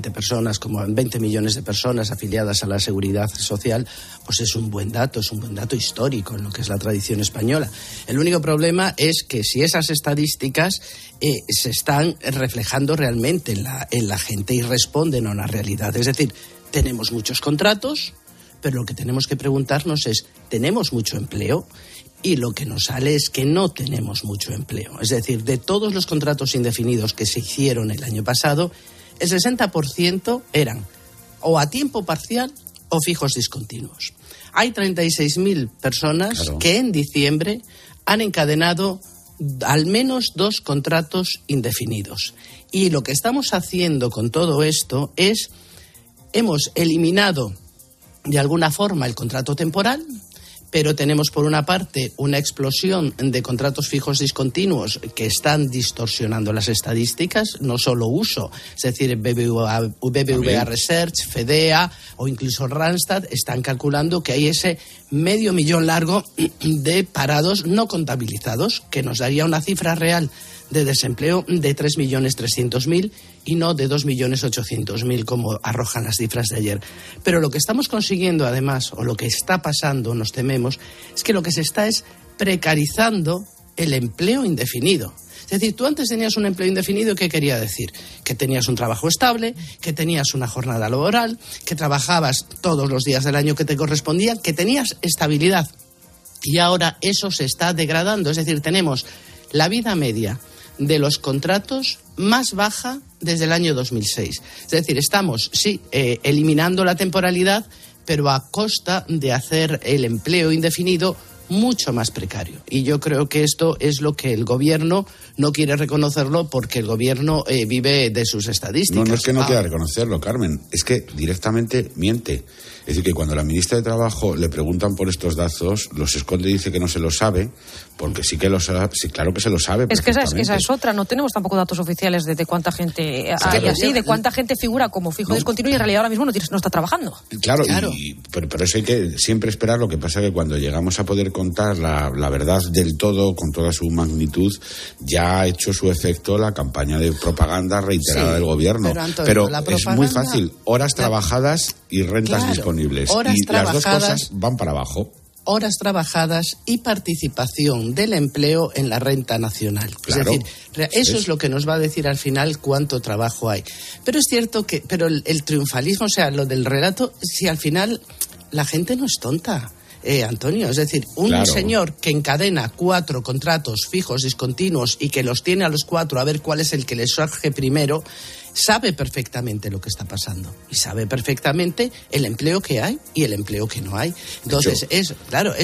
20 millones de personas afiliadas a la Seguridad Social, pues es un buen dato histórico en lo que es la tradición española. El único problema es que si esas estadísticas se están reflejando realmente en la gente y responden a una realidad. Es decir, tenemos muchos contratos, pero lo que tenemos que preguntarnos es, ¿tenemos mucho empleo? Y lo que nos sale es que no tenemos mucho empleo. Es decir, de todos los contratos indefinidos que se hicieron el año pasado, el 60% eran o a tiempo parcial o fijos discontinuos. Hay 36.000 personas que en diciembre han encadenado al menos 2 contratos indefinidos. Y lo que estamos haciendo con todo esto es, hemos eliminado de alguna forma el contrato temporal, pero tenemos por una parte una explosión de contratos fijos discontinuos que están distorsionando las estadísticas, no solo uso, es decir, BBVA Research, Fedea o incluso Randstad están calculando que hay ese 500.000 largo de parados no contabilizados, que nos daría una cifra real de desempleo de 3.300.000 y no de 2.800.000 como arrojan las cifras de ayer. Pero lo que estamos consiguiendo además, o lo que está pasando, nos tememos, es que lo que se está es precarizando el empleo indefinido. Es decir, tú antes tenías un empleo indefinido, ¿qué quería decir? Que tenías un trabajo estable, que tenías una jornada laboral, que trabajabas todos los días del año que te correspondían, que tenías estabilidad. Y ahora eso se está degradando, es decir, tenemos la vida media de los contratos más baja desde el año 2006. Es decir, estamos, eliminando la temporalidad, pero a costa de hacer el empleo indefinido mucho más precario. Y yo creo que esto es lo que el gobierno no quiere reconocerlo, porque el gobierno vive de sus estadísticas. No es que no quiera reconocerlo, Carmen, es que directamente miente. Es decir, que cuando la ministra de Trabajo le preguntan por estos datos, los esconde y dice que no se lo sabe, porque sí que lo sabe, sí, claro que se lo sabe. Es que esa es otra, no tenemos tampoco datos oficiales de cuánta gente hay así, de cuánta gente figura como fijo discontinuo y en realidad ahora mismo no está trabajando. Claro. Pero eso hay que siempre esperar. Lo que pasa es que cuando llegamos a poder contar la verdad del todo, con toda su magnitud, ya ha hecho su efecto la campaña de propaganda reiterada del gobierno. Pero es muy fácil, horas trabajadas y rentas disponibles. Y las dos cosas van para abajo. Horas trabajadas y participación del empleo en la renta nacional. Claro, es decir, eso es lo que nos va a decir al final cuánto trabajo hay. Pero es cierto que el triunfalismo, o sea, lo del relato, si al final la gente no es tonta. Antonio, es decir, un señor que encadena 4 contratos fijos discontinuos y que los tiene a los 4 a ver cuál es el que le surge primero, sabe perfectamente lo que está pasando y sabe perfectamente el empleo que hay y el empleo que no hay. Entonces, eso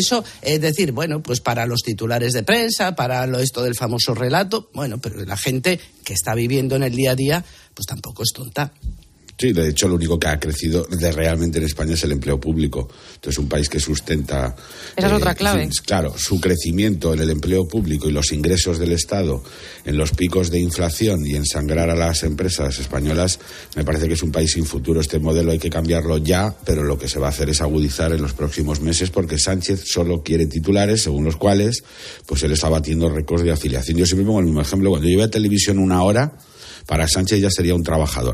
es decir, bueno, pues para los titulares de prensa, para esto del famoso relato, bueno, pero la gente que está viviendo en el día a día, pues tampoco es tonta. Sí, de hecho, lo único que ha crecido realmente en España es el empleo público. Entonces, un país que sustenta... Esa es otra clave. Claro, su crecimiento en el empleo público y los ingresos del Estado en los picos de inflación y ensangrar a las empresas españolas, me parece que es un país sin futuro. Este modelo hay que cambiarlo ya, pero lo que se va a hacer es agudizar en los próximos meses, porque Sánchez solo quiere titulares según los cuales pues él está batiendo récords de afiliación. Yo siempre pongo el mismo ejemplo. Cuando yo veo a televisión 1 hora, para Sánchez ya sería un trabajador.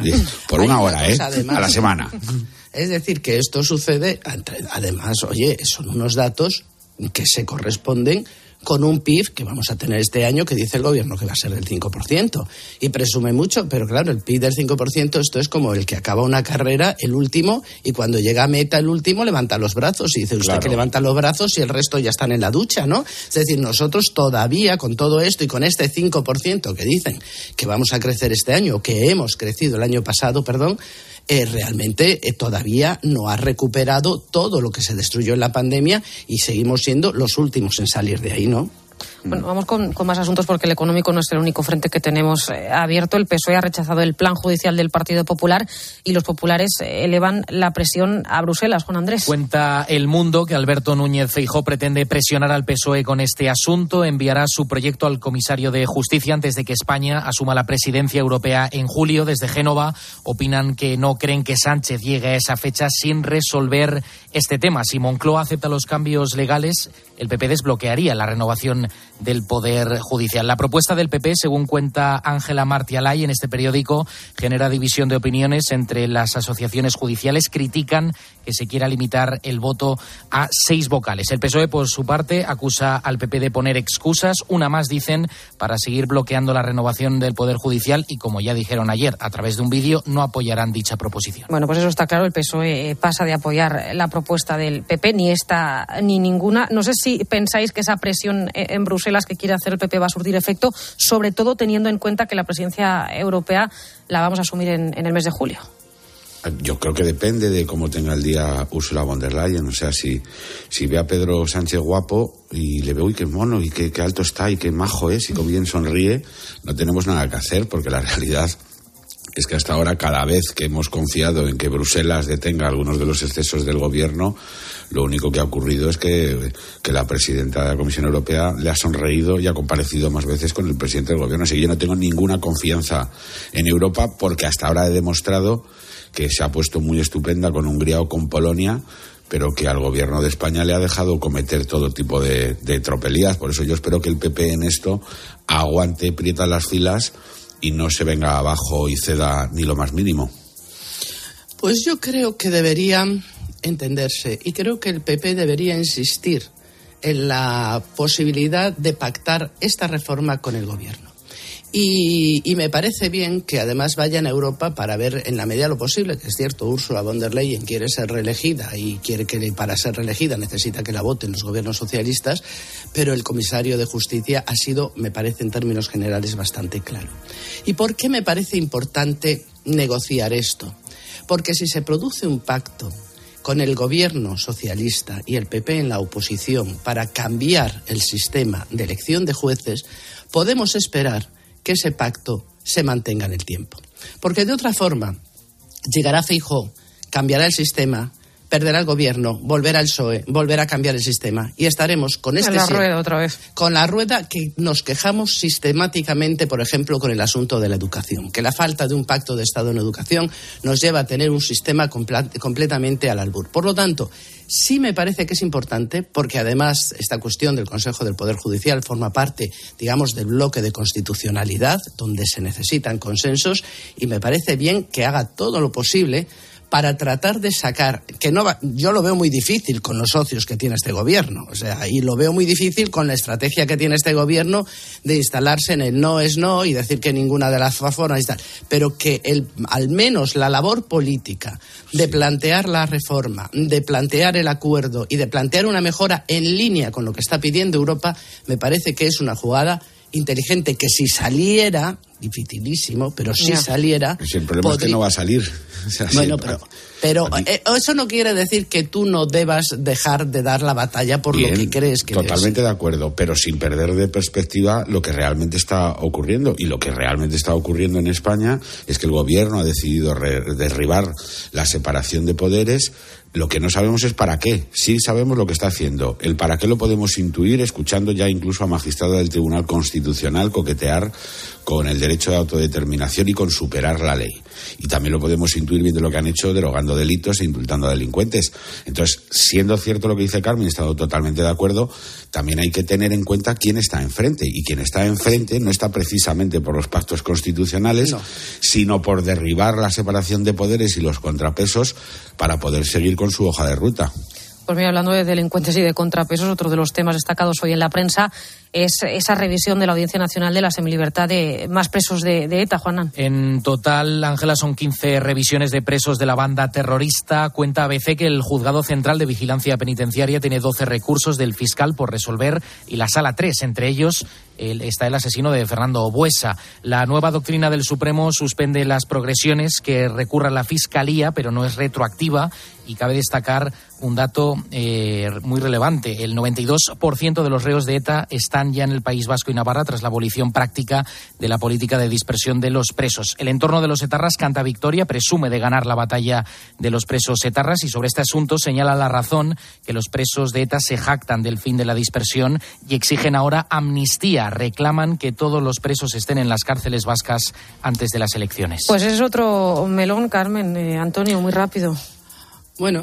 Por 1 hora, además, a la semana. Es decir, que esto sucede, además, son unos datos que se corresponden con un PIB que vamos a tener este año, que dice el gobierno que va a ser del 5%. Y presume mucho, pero claro, el PIB del 5%, esto es como el que acaba una carrera, el último, y cuando llega a meta el último levanta los brazos. Y dice usted que levanta los brazos y el resto ya están en la ducha, ¿no? Es decir, nosotros todavía, con todo esto y con este 5% que dicen que vamos a crecer este año, que hemos crecido el año pasado, realmente todavía no ha recuperado todo lo que se destruyó en la pandemia y seguimos siendo los últimos en salir de ahí, ¿no? Bueno, vamos con más asuntos, porque el económico no es el único frente que tenemos abierto. El PSOE ha rechazado el plan judicial del Partido Popular y los populares elevan la presión a Bruselas. Juan Andrés. Cuenta El Mundo que Alberto Núñez Feijóo pretende presionar al PSOE con este asunto. Enviará su proyecto al comisario de Justicia antes de que España asuma la presidencia europea en julio. Desde Génova opinan que no creen que Sánchez llegue a esa fecha sin resolver este tema. Si Moncloa acepta los cambios legales, el PP desbloquearía la renovación del Poder Judicial. La propuesta del PP, según cuenta Ángela Martialay en este periódico, genera división de opiniones entre las asociaciones judiciales. Critican que se quiera limitar el voto a 6 vocales. El PSOE, por su parte, acusa al PP de poner excusas, una más, dicen, para seguir bloqueando la renovación del Poder Judicial y, como ya dijeron ayer, a través de un vídeo, no apoyarán dicha proposición. Bueno, pues eso está claro. El PSOE pasa de apoyar la propuesta del PP, ni esta ni ninguna. No sé si pensáis que esa presión en Bruselas que quiere hacer el PP va a surtir efecto, sobre todo teniendo en cuenta que la presidencia europea la vamos a asumir en el mes de julio. Yo creo que depende de cómo tenga el día Ursula von der Leyen. O sea, si ve a Pedro Sánchez guapo y le veo, uy, qué mono, y qué alto está, y qué majo es, y cómo bien sonríe, no tenemos nada que hacer, porque la realidad es que hasta ahora, cada vez que hemos confiado en que Bruselas detenga algunos de los excesos del gobierno, lo único que ha ocurrido es que la presidenta de la Comisión Europea le ha sonreído y ha comparecido más veces con el presidente del gobierno. Así que yo no tengo ninguna confianza en Europa, porque hasta ahora he demostrado que se ha puesto muy estupenda con Hungría o con Polonia, pero que al gobierno de España le ha dejado cometer todo tipo de tropelías. Por eso yo espero que el PP en esto aguante, prieta las filas y no se venga abajo y ceda ni lo más mínimo. Pues yo creo que debería entenderse, y creo que el PP debería insistir en la posibilidad de pactar esta reforma con el gobierno. Y me parece bien que además vayan a Europa para ver, en la medida de lo posible, que es cierto, Ursula von der Leyen quiere ser reelegida y quiere que para ser reelegida necesita que la voten los gobiernos socialistas, pero el comisario de Justicia ha sido, me parece, en términos generales bastante claro. ¿Y por qué me parece importante negociar esto? Porque si se produce un pacto con el gobierno socialista y el PP en la oposición para cambiar el sistema de elección de jueces, podemos esperar que ese pacto se mantenga en el tiempo. Porque de otra forma, llegará Feijóo, cambiará el sistema, perderá el gobierno, volverá el PSOE, volverá a cambiar el sistema y estaremos con en la rueda otra vez. Con la rueda que nos quejamos sistemáticamente, por ejemplo, con el asunto de la educación, que la falta de un pacto de Estado en educación nos lleva a tener un sistema completamente al albur. Por lo tanto, sí me parece que es importante, porque además esta cuestión del Consejo del Poder Judicial forma parte, digamos, del bloque de constitucionalidad, donde se necesitan consensos, y me parece bien que haga todo lo posible para tratar de sacar, yo lo veo muy difícil con los socios que tiene este gobierno, o sea, y lo veo muy difícil con la estrategia que tiene este gobierno de instalarse en el no es no y decir que ninguna de las formas y tal, pero que al menos la labor política de plantear la reforma, de plantear el acuerdo y de plantear una mejora en línea con lo que está pidiendo Europa, me parece que es una jugada inteligente que, si saliera, dificilísimo, pero si saliera... Si el problema es que no va a salir. O sea, bueno, pero eso no quiere decir que tú no debas dejar de dar la batalla por bien, lo que crees que totalmente de acuerdo, pero sin perder de perspectiva lo que realmente está ocurriendo. Y lo que realmente está ocurriendo en España es que el gobierno ha decidido derribar la separación de poderes. Lo que no sabemos es para qué. Sí sabemos lo que está haciendo. El para qué lo podemos intuir escuchando ya incluso a magistrado del Tribunal Constitucional coquetear con el derecho de autodeterminación y con superar la ley. Y también lo podemos intuir viendo lo que han hecho derogando delitos e indultando a delincuentes. Entonces, siendo cierto lo que dice Carmen, he estado totalmente de acuerdo, también hay que tener en cuenta quién está enfrente. Y quien está enfrente no está precisamente por los pactos constitucionales, sino por derribar la separación de poderes y los contrapesos para poder seguir con su hoja de ruta. Pues mira, hablando de delincuentes y de contrapesos, otro de los temas destacados hoy en la prensa es esa revisión de la Audiencia Nacional de la semilibertad de más presos de ETA, Juanan. En total, Ángela, son 15 revisiones de presos de la banda terrorista. Cuenta ABC que el Juzgado Central de Vigilancia Penitenciaria tiene 12 recursos del fiscal por resolver y la Sala 3, entre ellos está el asesino de Fernando Buesa. La nueva doctrina del Supremo suspende las progresiones que recurra la Fiscalía, pero no es retroactiva, y cabe destacar un dato muy relevante. El 92% de los reos de ETA están ya en el País Vasco y Navarra tras la abolición práctica de la política de dispersión de los presos. El entorno de los etarras canta victoria, presume de ganar la batalla de los presos etarras, y sobre este asunto señala La Razón que los presos de ETA se jactan del fin de la dispersión y exigen ahora amnistía. Reclaman que todos los presos estén en las cárceles vascas antes de las elecciones. Pues ese es otro melón, Carmen. Antonio, muy rápido. Bueno,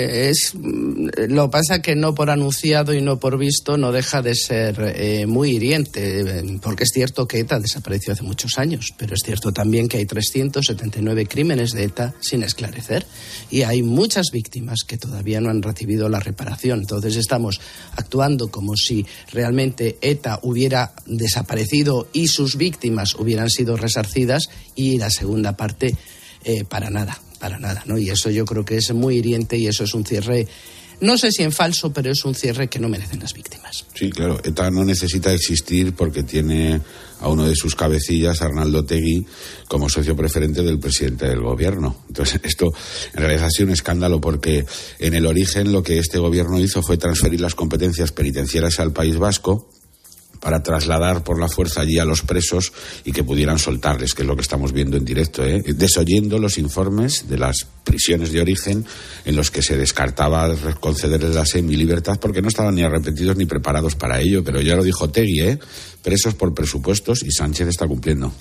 lo pasa que no por anunciado y no por visto no deja de ser muy hiriente, porque es cierto que ETA desapareció hace muchos años, pero es cierto también que hay 379 crímenes de ETA sin esclarecer y hay muchas víctimas que todavía no han recibido la reparación. Entonces estamos actuando como si realmente ETA hubiera desaparecido y sus víctimas hubieran sido resarcidas, y la segunda parte para nada, ¿no? Y eso yo creo que es muy hiriente y eso es un cierre, no sé si en falso, pero es un cierre que no merecen las víctimas. Sí, claro, ETA no necesita existir porque tiene a uno de sus cabecillas, Arnaldo Otegi, como socio preferente del presidente del gobierno. Entonces, esto en realidad ha sido un escándalo porque en el origen lo que este gobierno hizo fue transferir las competencias penitenciarias al País Vasco para trasladar por la fuerza allí a los presos y que pudieran soltarles, que es lo que estamos viendo en directo, desoyendo los informes de las prisiones de origen en los que se descartaba concederles la semilibertad porque no estaban ni arrepentidos ni preparados para ello. Pero ya lo dijo Otegi, presos por presupuestos, y Sánchez está cumpliendo.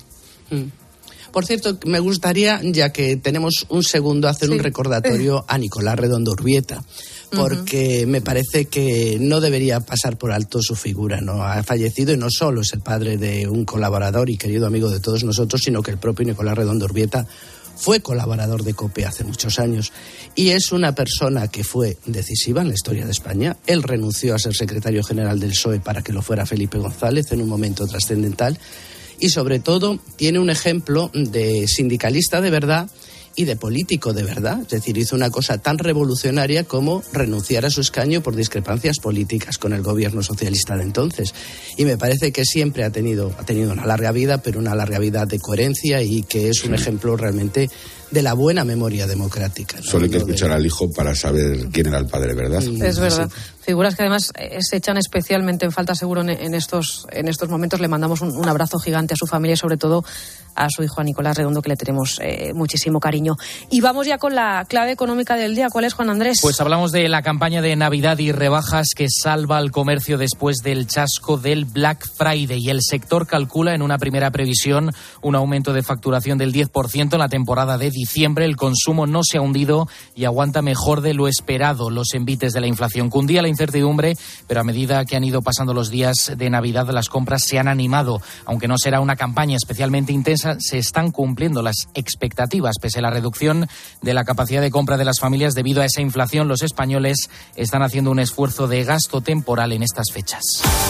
Por cierto, me gustaría, ya que tenemos un segundo, hacer un recordatorio a Nicolás Redondo Urbieta, porque me parece que no debería pasar por alto su figura, ¿no? Ha fallecido y no solo es el padre de un colaborador y querido amigo de todos nosotros, sino que el propio Nicolás Redondo Urbieta fue colaborador de COPE hace muchos años y es una persona que fue decisiva en la historia de España. Él renunció a ser secretario general del PSOE para que lo fuera Felipe González en un momento trascendental. Y sobre todo tiene un ejemplo de sindicalista de verdad y de político de verdad. Es decir, hizo una cosa tan revolucionaria como renunciar a su escaño por discrepancias políticas con el gobierno socialista de entonces. Y me parece que siempre ha tenido una larga vida, pero una larga vida de coherencia y que es un ejemplo realmente de la buena memoria democrática, ¿no? Solo hay que escuchar al hijo para saber quién era el padre, ¿verdad? Es verdad. Figuras que además se echan especialmente en falta, seguro, en estos momentos. Le mandamos un abrazo gigante a su familia y sobre todo a su hijo, a Nicolás Redondo, que le tenemos muchísimo cariño. Y vamos ya con la clave económica del día. ¿Cuál es, Juan Andrés? Pues hablamos de la campaña de Navidad y rebajas que salva al comercio después del chasco del Black Friday. Y el sector calcula en una primera previsión un aumento de facturación del 10% en la temporada de diciembre. El consumo no se ha hundido y aguanta mejor de lo esperado. Los envites de la inflación cundía la incertidumbre, pero a medida que han ido pasando los días de Navidad, las compras se han animado. Aunque no será una campaña especialmente intensa, se están cumpliendo las expectativas. Pese a la reducción de la capacidad de compra de las familias debido a esa inflación, los españoles están haciendo un esfuerzo de gasto temporal en estas fechas.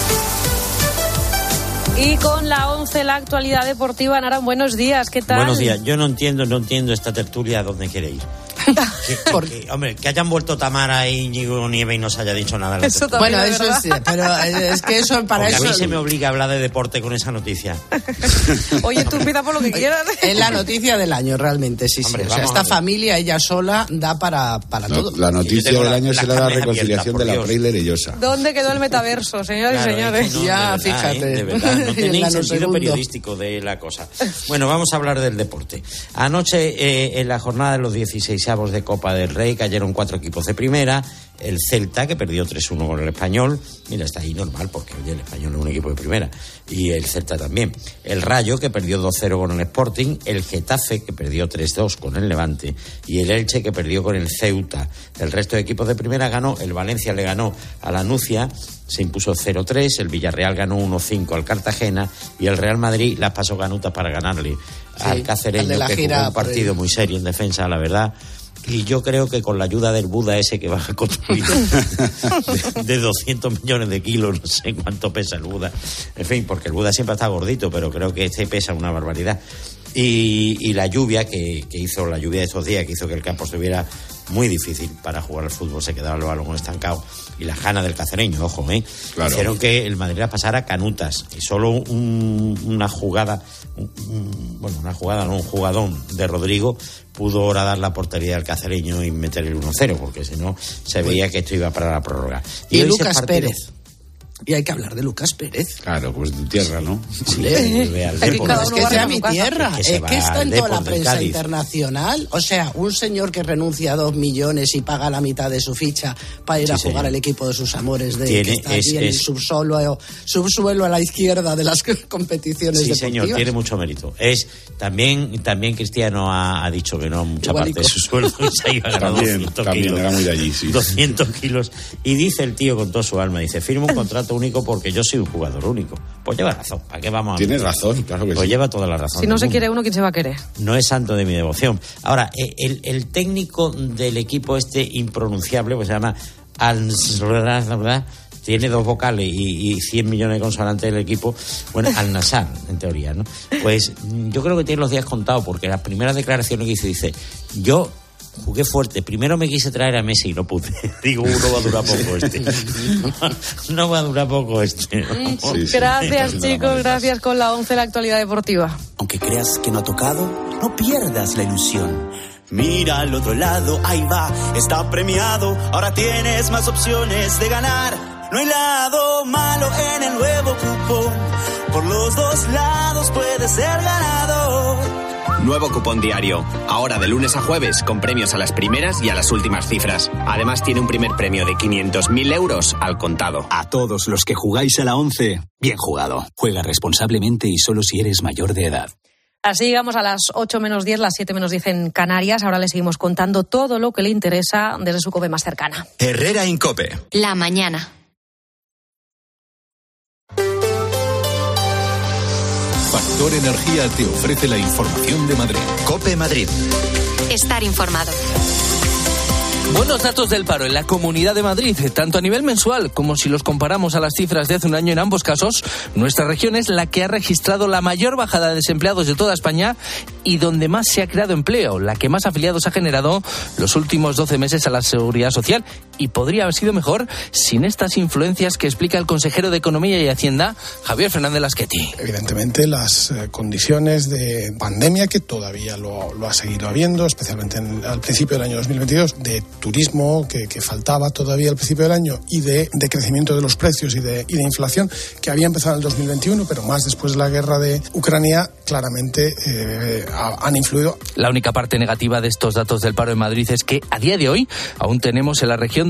Y con la 11, la actualidad deportiva. Nara, buenos días, ¿qué tal? Buenos días. Yo no entiendo esta tertulia a dónde quiere ir. Hombre, que hayan vuelto Tamara e Íñigo Nieve y no se haya dicho nada. Eso también, bueno, eso es, pero es que eso para porque eso. A mí se me obliga a hablar de deporte con esa noticia. Oye, tú empieza por lo que quieras. Es la noticia del año, realmente, sí. Hombre, o sea, esta familia, ella sola, da para todo. La noticia del año será la reconciliación de la Preyle y Llosa. ¿Dónde quedó el metaverso, señores y señores? Es que no, ya, de verdad, fíjate. De verdad, no tenéis sentido periodístico de la cosa. Bueno, vamos a hablar del deporte. Anoche, en la jornada de los 16avos de Copa del Rey, cayeron 4 equipos de primera. El Celta, que perdió 3-1 con el Español. Mira, está ahí normal, porque oye, el Español es un equipo de primera. Y el Celta también. El Rayo, que perdió 2-0 con el Sporting. El Getafe, que perdió 3-2 con el Levante. Y el Elche, que perdió con el Ceuta. El resto de equipos de primera ganó. El Valencia le ganó a la Nucia, se impuso 0-3. El Villarreal ganó 1-5 al Cartagena. Y el Real Madrid las pasó ganutas para ganarle al Cacereño, que jugó un partido muy serio en defensa, la verdad. Y yo creo que con la ayuda del Buda ese que va a construir de 200 millones de kilos, no sé cuánto pesa el Buda. En fin, porque el Buda siempre está gordito, pero creo que este pesa una barbaridad. Y la lluvia que hizo, la lluvia de estos días, que hizo que el campo estuviera muy difícil para jugar al fútbol, se quedaba el balón estancado. Y las ganas del Cacereño, ojo, claro, hicieron que el Madrid pasara canutas. Y solo un jugadón de Rodrigo pudo horadar la portería del Cacereño y meter el 1-0, porque si no se veía que esto iba para la prórroga. Y Lucas Pérez. Y hay que hablar de Lucas Pérez. Claro, pues tu tierra, ¿no? Sí, es que sea mi tierra. Es que está en toda la prensa internacional. O sea, un señor que renuncia a 2 millones y paga la mitad de su ficha para ir a jugar al equipo de sus amores, que está allí en el subsuelo a la izquierda de las competiciones deportivas. Sí, señor, tiene mucho mérito. También Cristiano ha dicho que no mucha parte de su sueldo se iba a ganar 200 kilos. Era muy de allí, sí. 200 kilos. Y dice el tío con toda su alma, dice, firma un contrato único porque yo soy un jugador único. Pues lleva razón. ¿Para qué vamos a...? Tienes razón, claro que pues sí. Lleva toda la razón. Si no se quiere uno, ¿quién se va a querer? No es santo de mi devoción. Ahora, el técnico del equipo impronunciable, pues se llama tiene 2 vocales y 100 millones de consonantes del equipo, bueno, Al-Nassr, en teoría, ¿no? Pues yo creo que tiene los días contados, porque las primeras declaraciones que dice, yo jugué fuerte, primero me quise traer a Messi y no pude. Digo, no va a durar poco no va a durar poco este. Gracias, chicos, gracias con la 11 de la actualidad deportiva. Aunque creas que no ha tocado, no pierdas la ilusión. Mira al otro lado, ahí va, está premiado, ahora tienes más opciones de ganar. No hay lado malo en el nuevo cupón, por los 2 lados puedes ser ganador. Nuevo cupón diario, ahora de lunes a jueves, con premios a las primeras y a las últimas cifras. Además tiene un primer premio de 500.000 euros al contado. A todos los que jugáis a la 11, bien jugado. Juega responsablemente y solo si eres mayor de edad. Así llegamos a las 8 menos 10, las 7 menos 10 en Canarias. Ahora le seguimos contando todo lo que le interesa desde su COPE más cercana. Herrera Incope. La mañana. Factor Energía te ofrece la información de Madrid. COPE Madrid. Estar informado. Buenos datos del paro en la Comunidad de Madrid, tanto a nivel mensual como si los comparamos a las cifras de hace un año. En ambos casos, nuestra región es la que ha registrado la mayor bajada de desempleados de toda España y donde más se ha creado empleo, la que más afiliados ha generado los últimos 12 meses a la Seguridad Social. Y podría haber sido mejor sin estas influencias que explica el consejero de Economía y Hacienda, Javier Fernández Lasqueti. Evidentemente, las condiciones de pandemia, que todavía lo ha seguido habiendo, especialmente al principio del año 2022, de turismo que faltaba todavía al principio del año y de crecimiento de los precios y de inflación que había empezado en el 2021, pero más después de la guerra de Ucrania, claramente han influido. La única parte negativa de estos datos del paro en Madrid es que a día de hoy aún tenemos en la región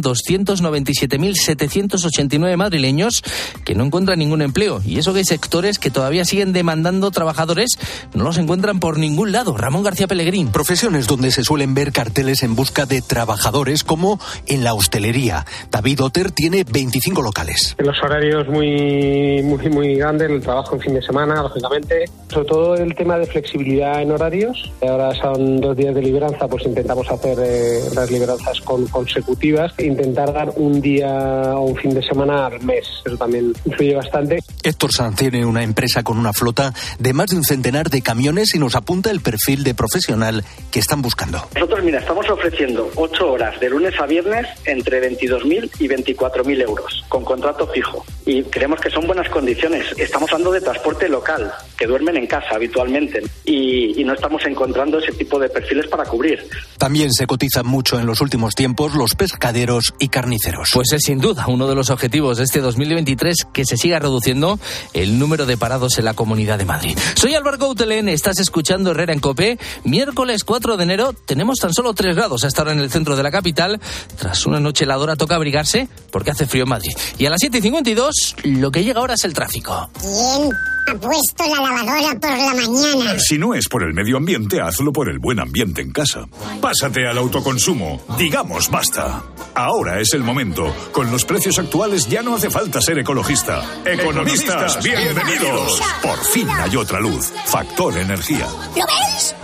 297.789 madrileños que no encuentran ningún empleo. Y eso que hay sectores que todavía siguen demandando trabajadores, no los encuentran por ningún lado. Ramón García Pellegrín. Profesiones donde se suelen ver carteles en busca de trabajadores, como en la hostelería. David Otter tiene 25 locales. Los horarios muy grandes, el trabajo en fin de semana, lógicamente. Sobre todo el tema de flexibilidad en horarios. Ahora son 2 días de libranza, pues intentamos hacer las libranzas consecutivas. Intentar dar un día o un fin de semana al mes. Eso también influye bastante. Héctor Sanz tiene una empresa con una flota de más de un centenar de camiones y nos apunta el perfil de profesional que están buscando. Nosotros, estamos ofreciendo 8 horas de lunes a viernes entre 22.000 y 24.000 euros, con contrato fijo. Y creemos que son buenas condiciones. Estamos hablando de transporte local, que duermen en casa habitualmente, y no estamos encontrando ese tipo de perfiles para cubrir. También se cotizan mucho en los últimos tiempos los pescaderos y carniceros. Pues es sin duda uno de los objetivos de este 2023 que se siga reduciendo el número de parados en la Comunidad de Madrid. Soy Álvaro Coutelén, estás escuchando Herrera en COPE. Miércoles 4 de enero tenemos tan solo 3 grados hasta ahora en el centro de la capital. Tras una noche heladora toca abrigarse porque hace frío en Madrid. Y a las 7:52 lo que llega ahora es el tráfico. ¿Quién ha puesto la lavadora por la mañana? Si no es por el medio ambiente, hazlo por el buen ambiente en casa. Pásate al autoconsumo. Digamos basta. Ahora es el momento. Con los precios actuales ya no hace falta ser ecologista. Economistas, bienvenidos. Por fin hay otra luz. Factor Energía. ¿Lo ves?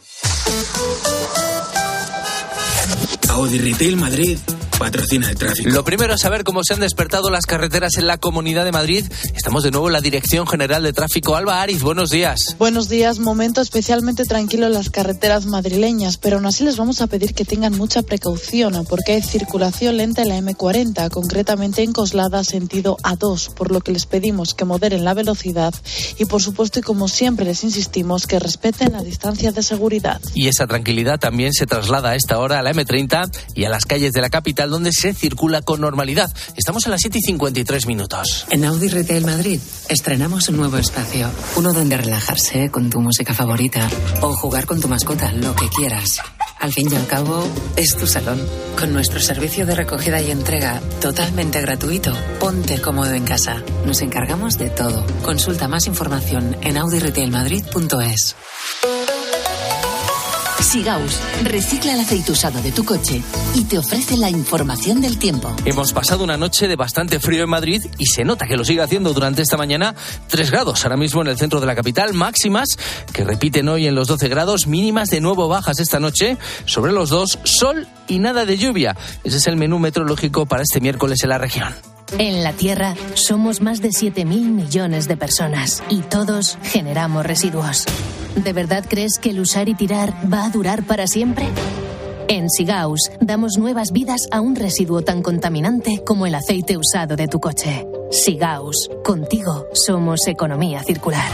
Audi Retail Madrid patrocina el tráfico. Lo primero es saber cómo se han despertado las carreteras en la Comunidad de Madrid. Estamos de nuevo en la Dirección General de Tráfico. Alba Ariz, buenos días. Buenos días. Momento especialmente tranquilo en las carreteras madrileñas, pero aún así les vamos a pedir que tengan mucha precaución porque hay circulación lenta en la M40, concretamente en Coslada, sentido A2, por lo que les pedimos que moderen la velocidad y, por supuesto, y como siempre les insistimos, que respeten la distancia de seguridad. Y esa tranquilidad también se traslada a esta hora a la M30 y a las calles de la capital capital donde se circula con normalidad. Estamos a las 7:53. En Audi Retail Madrid estrenamos un nuevo espacio. Uno donde relajarse con tu música favorita o jugar con tu mascota, lo que quieras. Al fin y al cabo, es tu salón. Con nuestro servicio de recogida y entrega totalmente gratuito, ponte cómodo en casa. Nos encargamos de todo. Consulta más información en audiretailmadrid.es. Sigaus recicla el aceite usado de tu coche y te ofrece la información del tiempo. Hemos pasado una noche de bastante frío en Madrid y se nota que lo sigue haciendo durante esta mañana. 3 grados ahora mismo en el centro de la capital, máximas que repiten hoy en los 12 grados, mínimas de nuevo bajas esta noche, sobre los 2, sol y nada de lluvia. Ese es el menú meteorológico para este miércoles en la región. En la Tierra somos más de 7.000 millones de personas y todos generamos residuos. ¿De verdad crees que el usar y tirar va a durar para siempre? En Sigaus damos nuevas vidas a un residuo tan contaminante como el aceite usado de tu coche. Sigaus, contigo somos economía circular.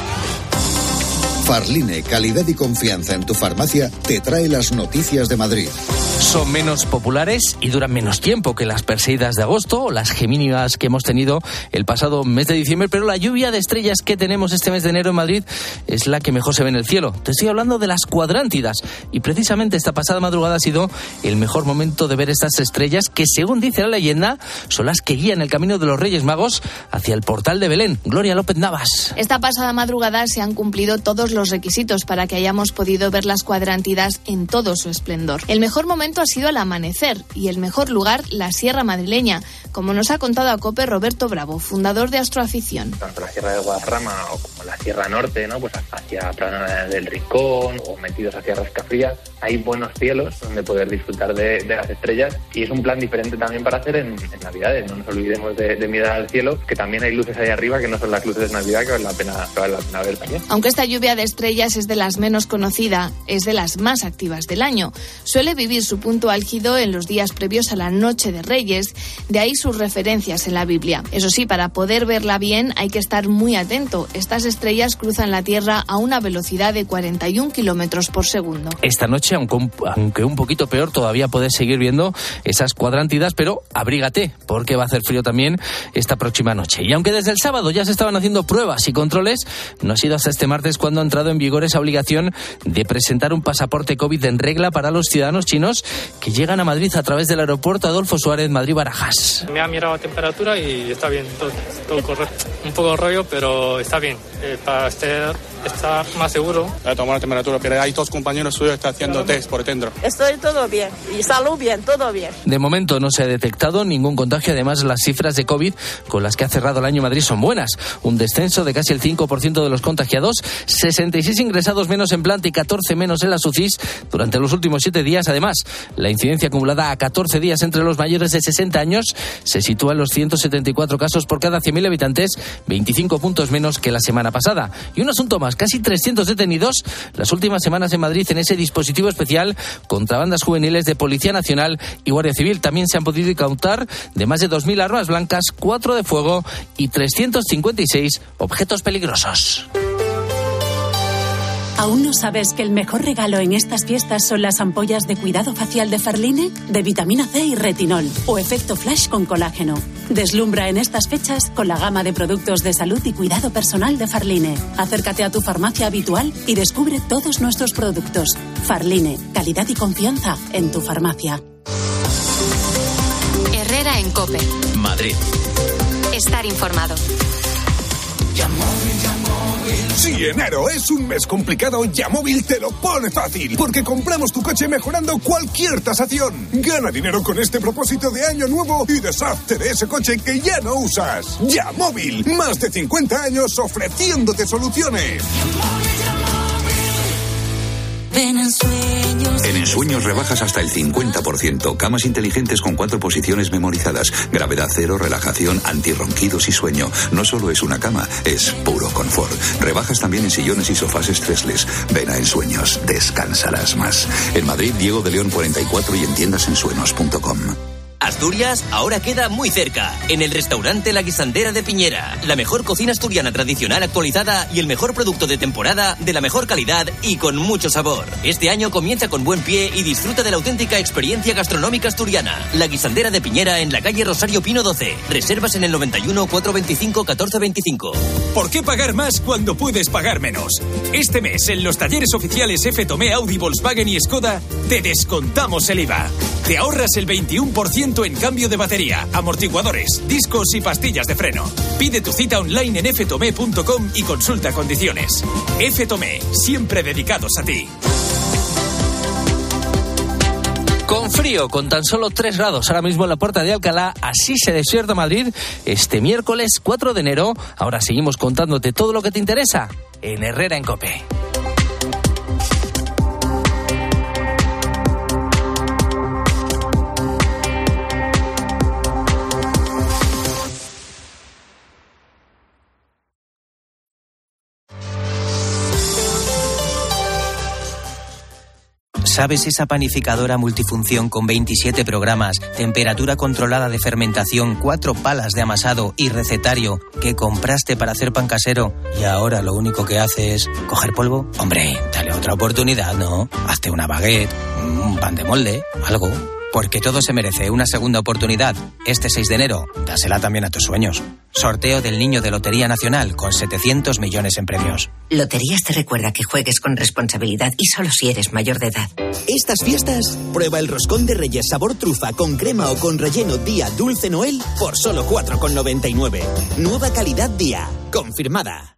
Farline, calidad y confianza en tu farmacia, te trae las noticias de Madrid. Son menos populares y duran menos tiempo que las Perseidas de agosto o las Gemínidas que hemos tenido el pasado mes de diciembre, pero la lluvia de estrellas que tenemos este mes de enero en Madrid es la que mejor se ve en el cielo. Te estoy hablando de las cuadrántidas y precisamente esta pasada madrugada ha sido el mejor momento de ver estas estrellas que, según dice la leyenda, son las que guían el camino de los Reyes Magos hacia el portal de Belén. Gloria López Navas. Esta pasada madrugada se han cumplido todos los requisitos para que hayamos podido ver las cuadrántidas en todo su esplendor. El mejor momento ha sido al amanecer y el mejor lugar la Sierra Madrileña, como nos ha contado a COPE Roberto Bravo, fundador de Astroafición. Tanto la Sierra de Guadarrama o como la Sierra Norte, ¿no? Pues hacia Plana del Rincón o metidos hacia Rascafría, hay buenos cielos donde poder disfrutar de las estrellas y es un plan diferente también para hacer en Navidades. No nos olvidemos de mirar al cielo, que también hay luces ahí arriba que no son las luces de Navidad que vale la pena ver también. Aunque esta lluvia de estrellas es de las menos conocida, es de las más activas del año. Suele vivir su punto álgido en los días previos a la Noche de Reyes, de ahí sus referencias en la Biblia. Eso sí, para poder verla bien hay que estar muy atento. Estas estrellas cruzan la Tierra a una velocidad de 41 kilómetros por segundo. Esta noche, aunque un poquito peor, todavía puedes seguir viendo esas cuadrántidas, pero abrígate, porque va a hacer frío también esta próxima noche. Y aunque desde el sábado ya se estaban haciendo pruebas y controles, no ha sido hasta este martes cuando ha entrado en vigor esa obligación de presentar un pasaporte COVID en regla para los ciudadanos chinos que llegan a Madrid a través del aeropuerto Adolfo Suárez Madrid-Barajas. Me ha mirado la temperatura y está bien, todo correcto. Un poco rollo, pero está bien. Para estar más seguro. He tomado la temperatura, pero hay 2 compañeros suyos que están haciendo test por dentro. Estoy todo bien y salud bien, todo bien. De momento no se ha detectado ningún contagio. Además, las cifras de COVID con las que ha cerrado el año Madrid son buenas. Un descenso de casi el 5% de los contagiados, 66 ingresados menos en planta y 14 menos en las UCIs durante los últimos 7 días. Además, la incidencia acumulada a 14 días entre los mayores de 60 años se sitúa en los 174 casos por cada 100.000 habitantes, 25 puntos menos que la semana pasada. Y un asunto más, casi 300 detenidos las últimas semanas en Madrid en ese dispositivo especial contra bandas juveniles de Policía Nacional y Guardia Civil. También se han podido incautar de más de 2.000 armas blancas, 4 de fuego y 356 objetos peligrosos. ¿Aún no sabes que el mejor regalo en estas fiestas son las ampollas de cuidado facial de Farline? De vitamina C y retinol, o efecto flash con colágeno. Deslumbra en estas fechas con la gama de productos de salud y cuidado personal de Farline. Acércate a tu farmacia habitual y descubre todos nuestros productos. Farline, calidad y confianza en tu farmacia. Herrera en COPE. Madrid. Estar informado. Si enero es un mes complicado, Yamóvil te lo pone fácil, porque compramos tu coche mejorando cualquier tasación. Gana dinero con este propósito de año nuevo y deshazte de ese coche que ya no usas. Yamóvil, más de 50 años ofreciéndote soluciones. Ven en Sueños. En Ensueños rebajas hasta el 50%. Camas inteligentes con 4 posiciones memorizadas. Gravedad cero, relajación, antirronquidos y sueño. No solo es una cama, es puro confort. Rebajas también en sillones y sofás stressless. Ven a Ensueños, descansarás más. En Madrid, Diego de León 44 y en tiendasensueños.com. Asturias ahora queda muy cerca, en el restaurante La Guisandera de Piñera. La mejor cocina asturiana tradicional actualizada y el mejor producto de temporada de la mejor calidad y con mucho sabor. Este año comienza con buen pie y disfruta de la auténtica experiencia gastronómica asturiana. La Guisandera de Piñera en la calle Rosario Pino 12. Reservas en el 91 425 1425. ¿Por qué pagar más cuando puedes pagar menos? Este mes en los talleres oficiales F Tomé, Audi, Volkswagen y Skoda te descontamos el IVA. Te ahorras el 21% en cambio de batería, amortiguadores, discos y pastillas de freno. Pide tu cita online en ftome.com y consulta condiciones. F Tomé, siempre dedicados a ti. Con frío, con tan solo 3 grados ahora mismo en la Puerta de Alcalá, así se despierta Madrid este miércoles 4 de enero. Ahora seguimos contándote todo lo que te interesa en Herrera en COPE. ¿Sabes esa panificadora multifunción con 27 programas, temperatura controlada de fermentación, 4 palas de amasado y recetario que compraste para hacer pan casero y ahora lo único que hace es coger polvo? Hombre, dale otra oportunidad, ¿no? Hazte una baguette, un pan de molde, algo. Porque todo se merece una segunda oportunidad. Este 6 de enero, dásela también a tus sueños. Sorteo del Niño de Lotería Nacional con 700 millones en premios. Loterías te recuerda que juegues con responsabilidad y solo si eres mayor de edad. Estas fiestas, prueba el roscón de Reyes sabor trufa con crema o con relleno Día Dulce Noel por solo 4,99. Nueva calidad Día. Confirmada.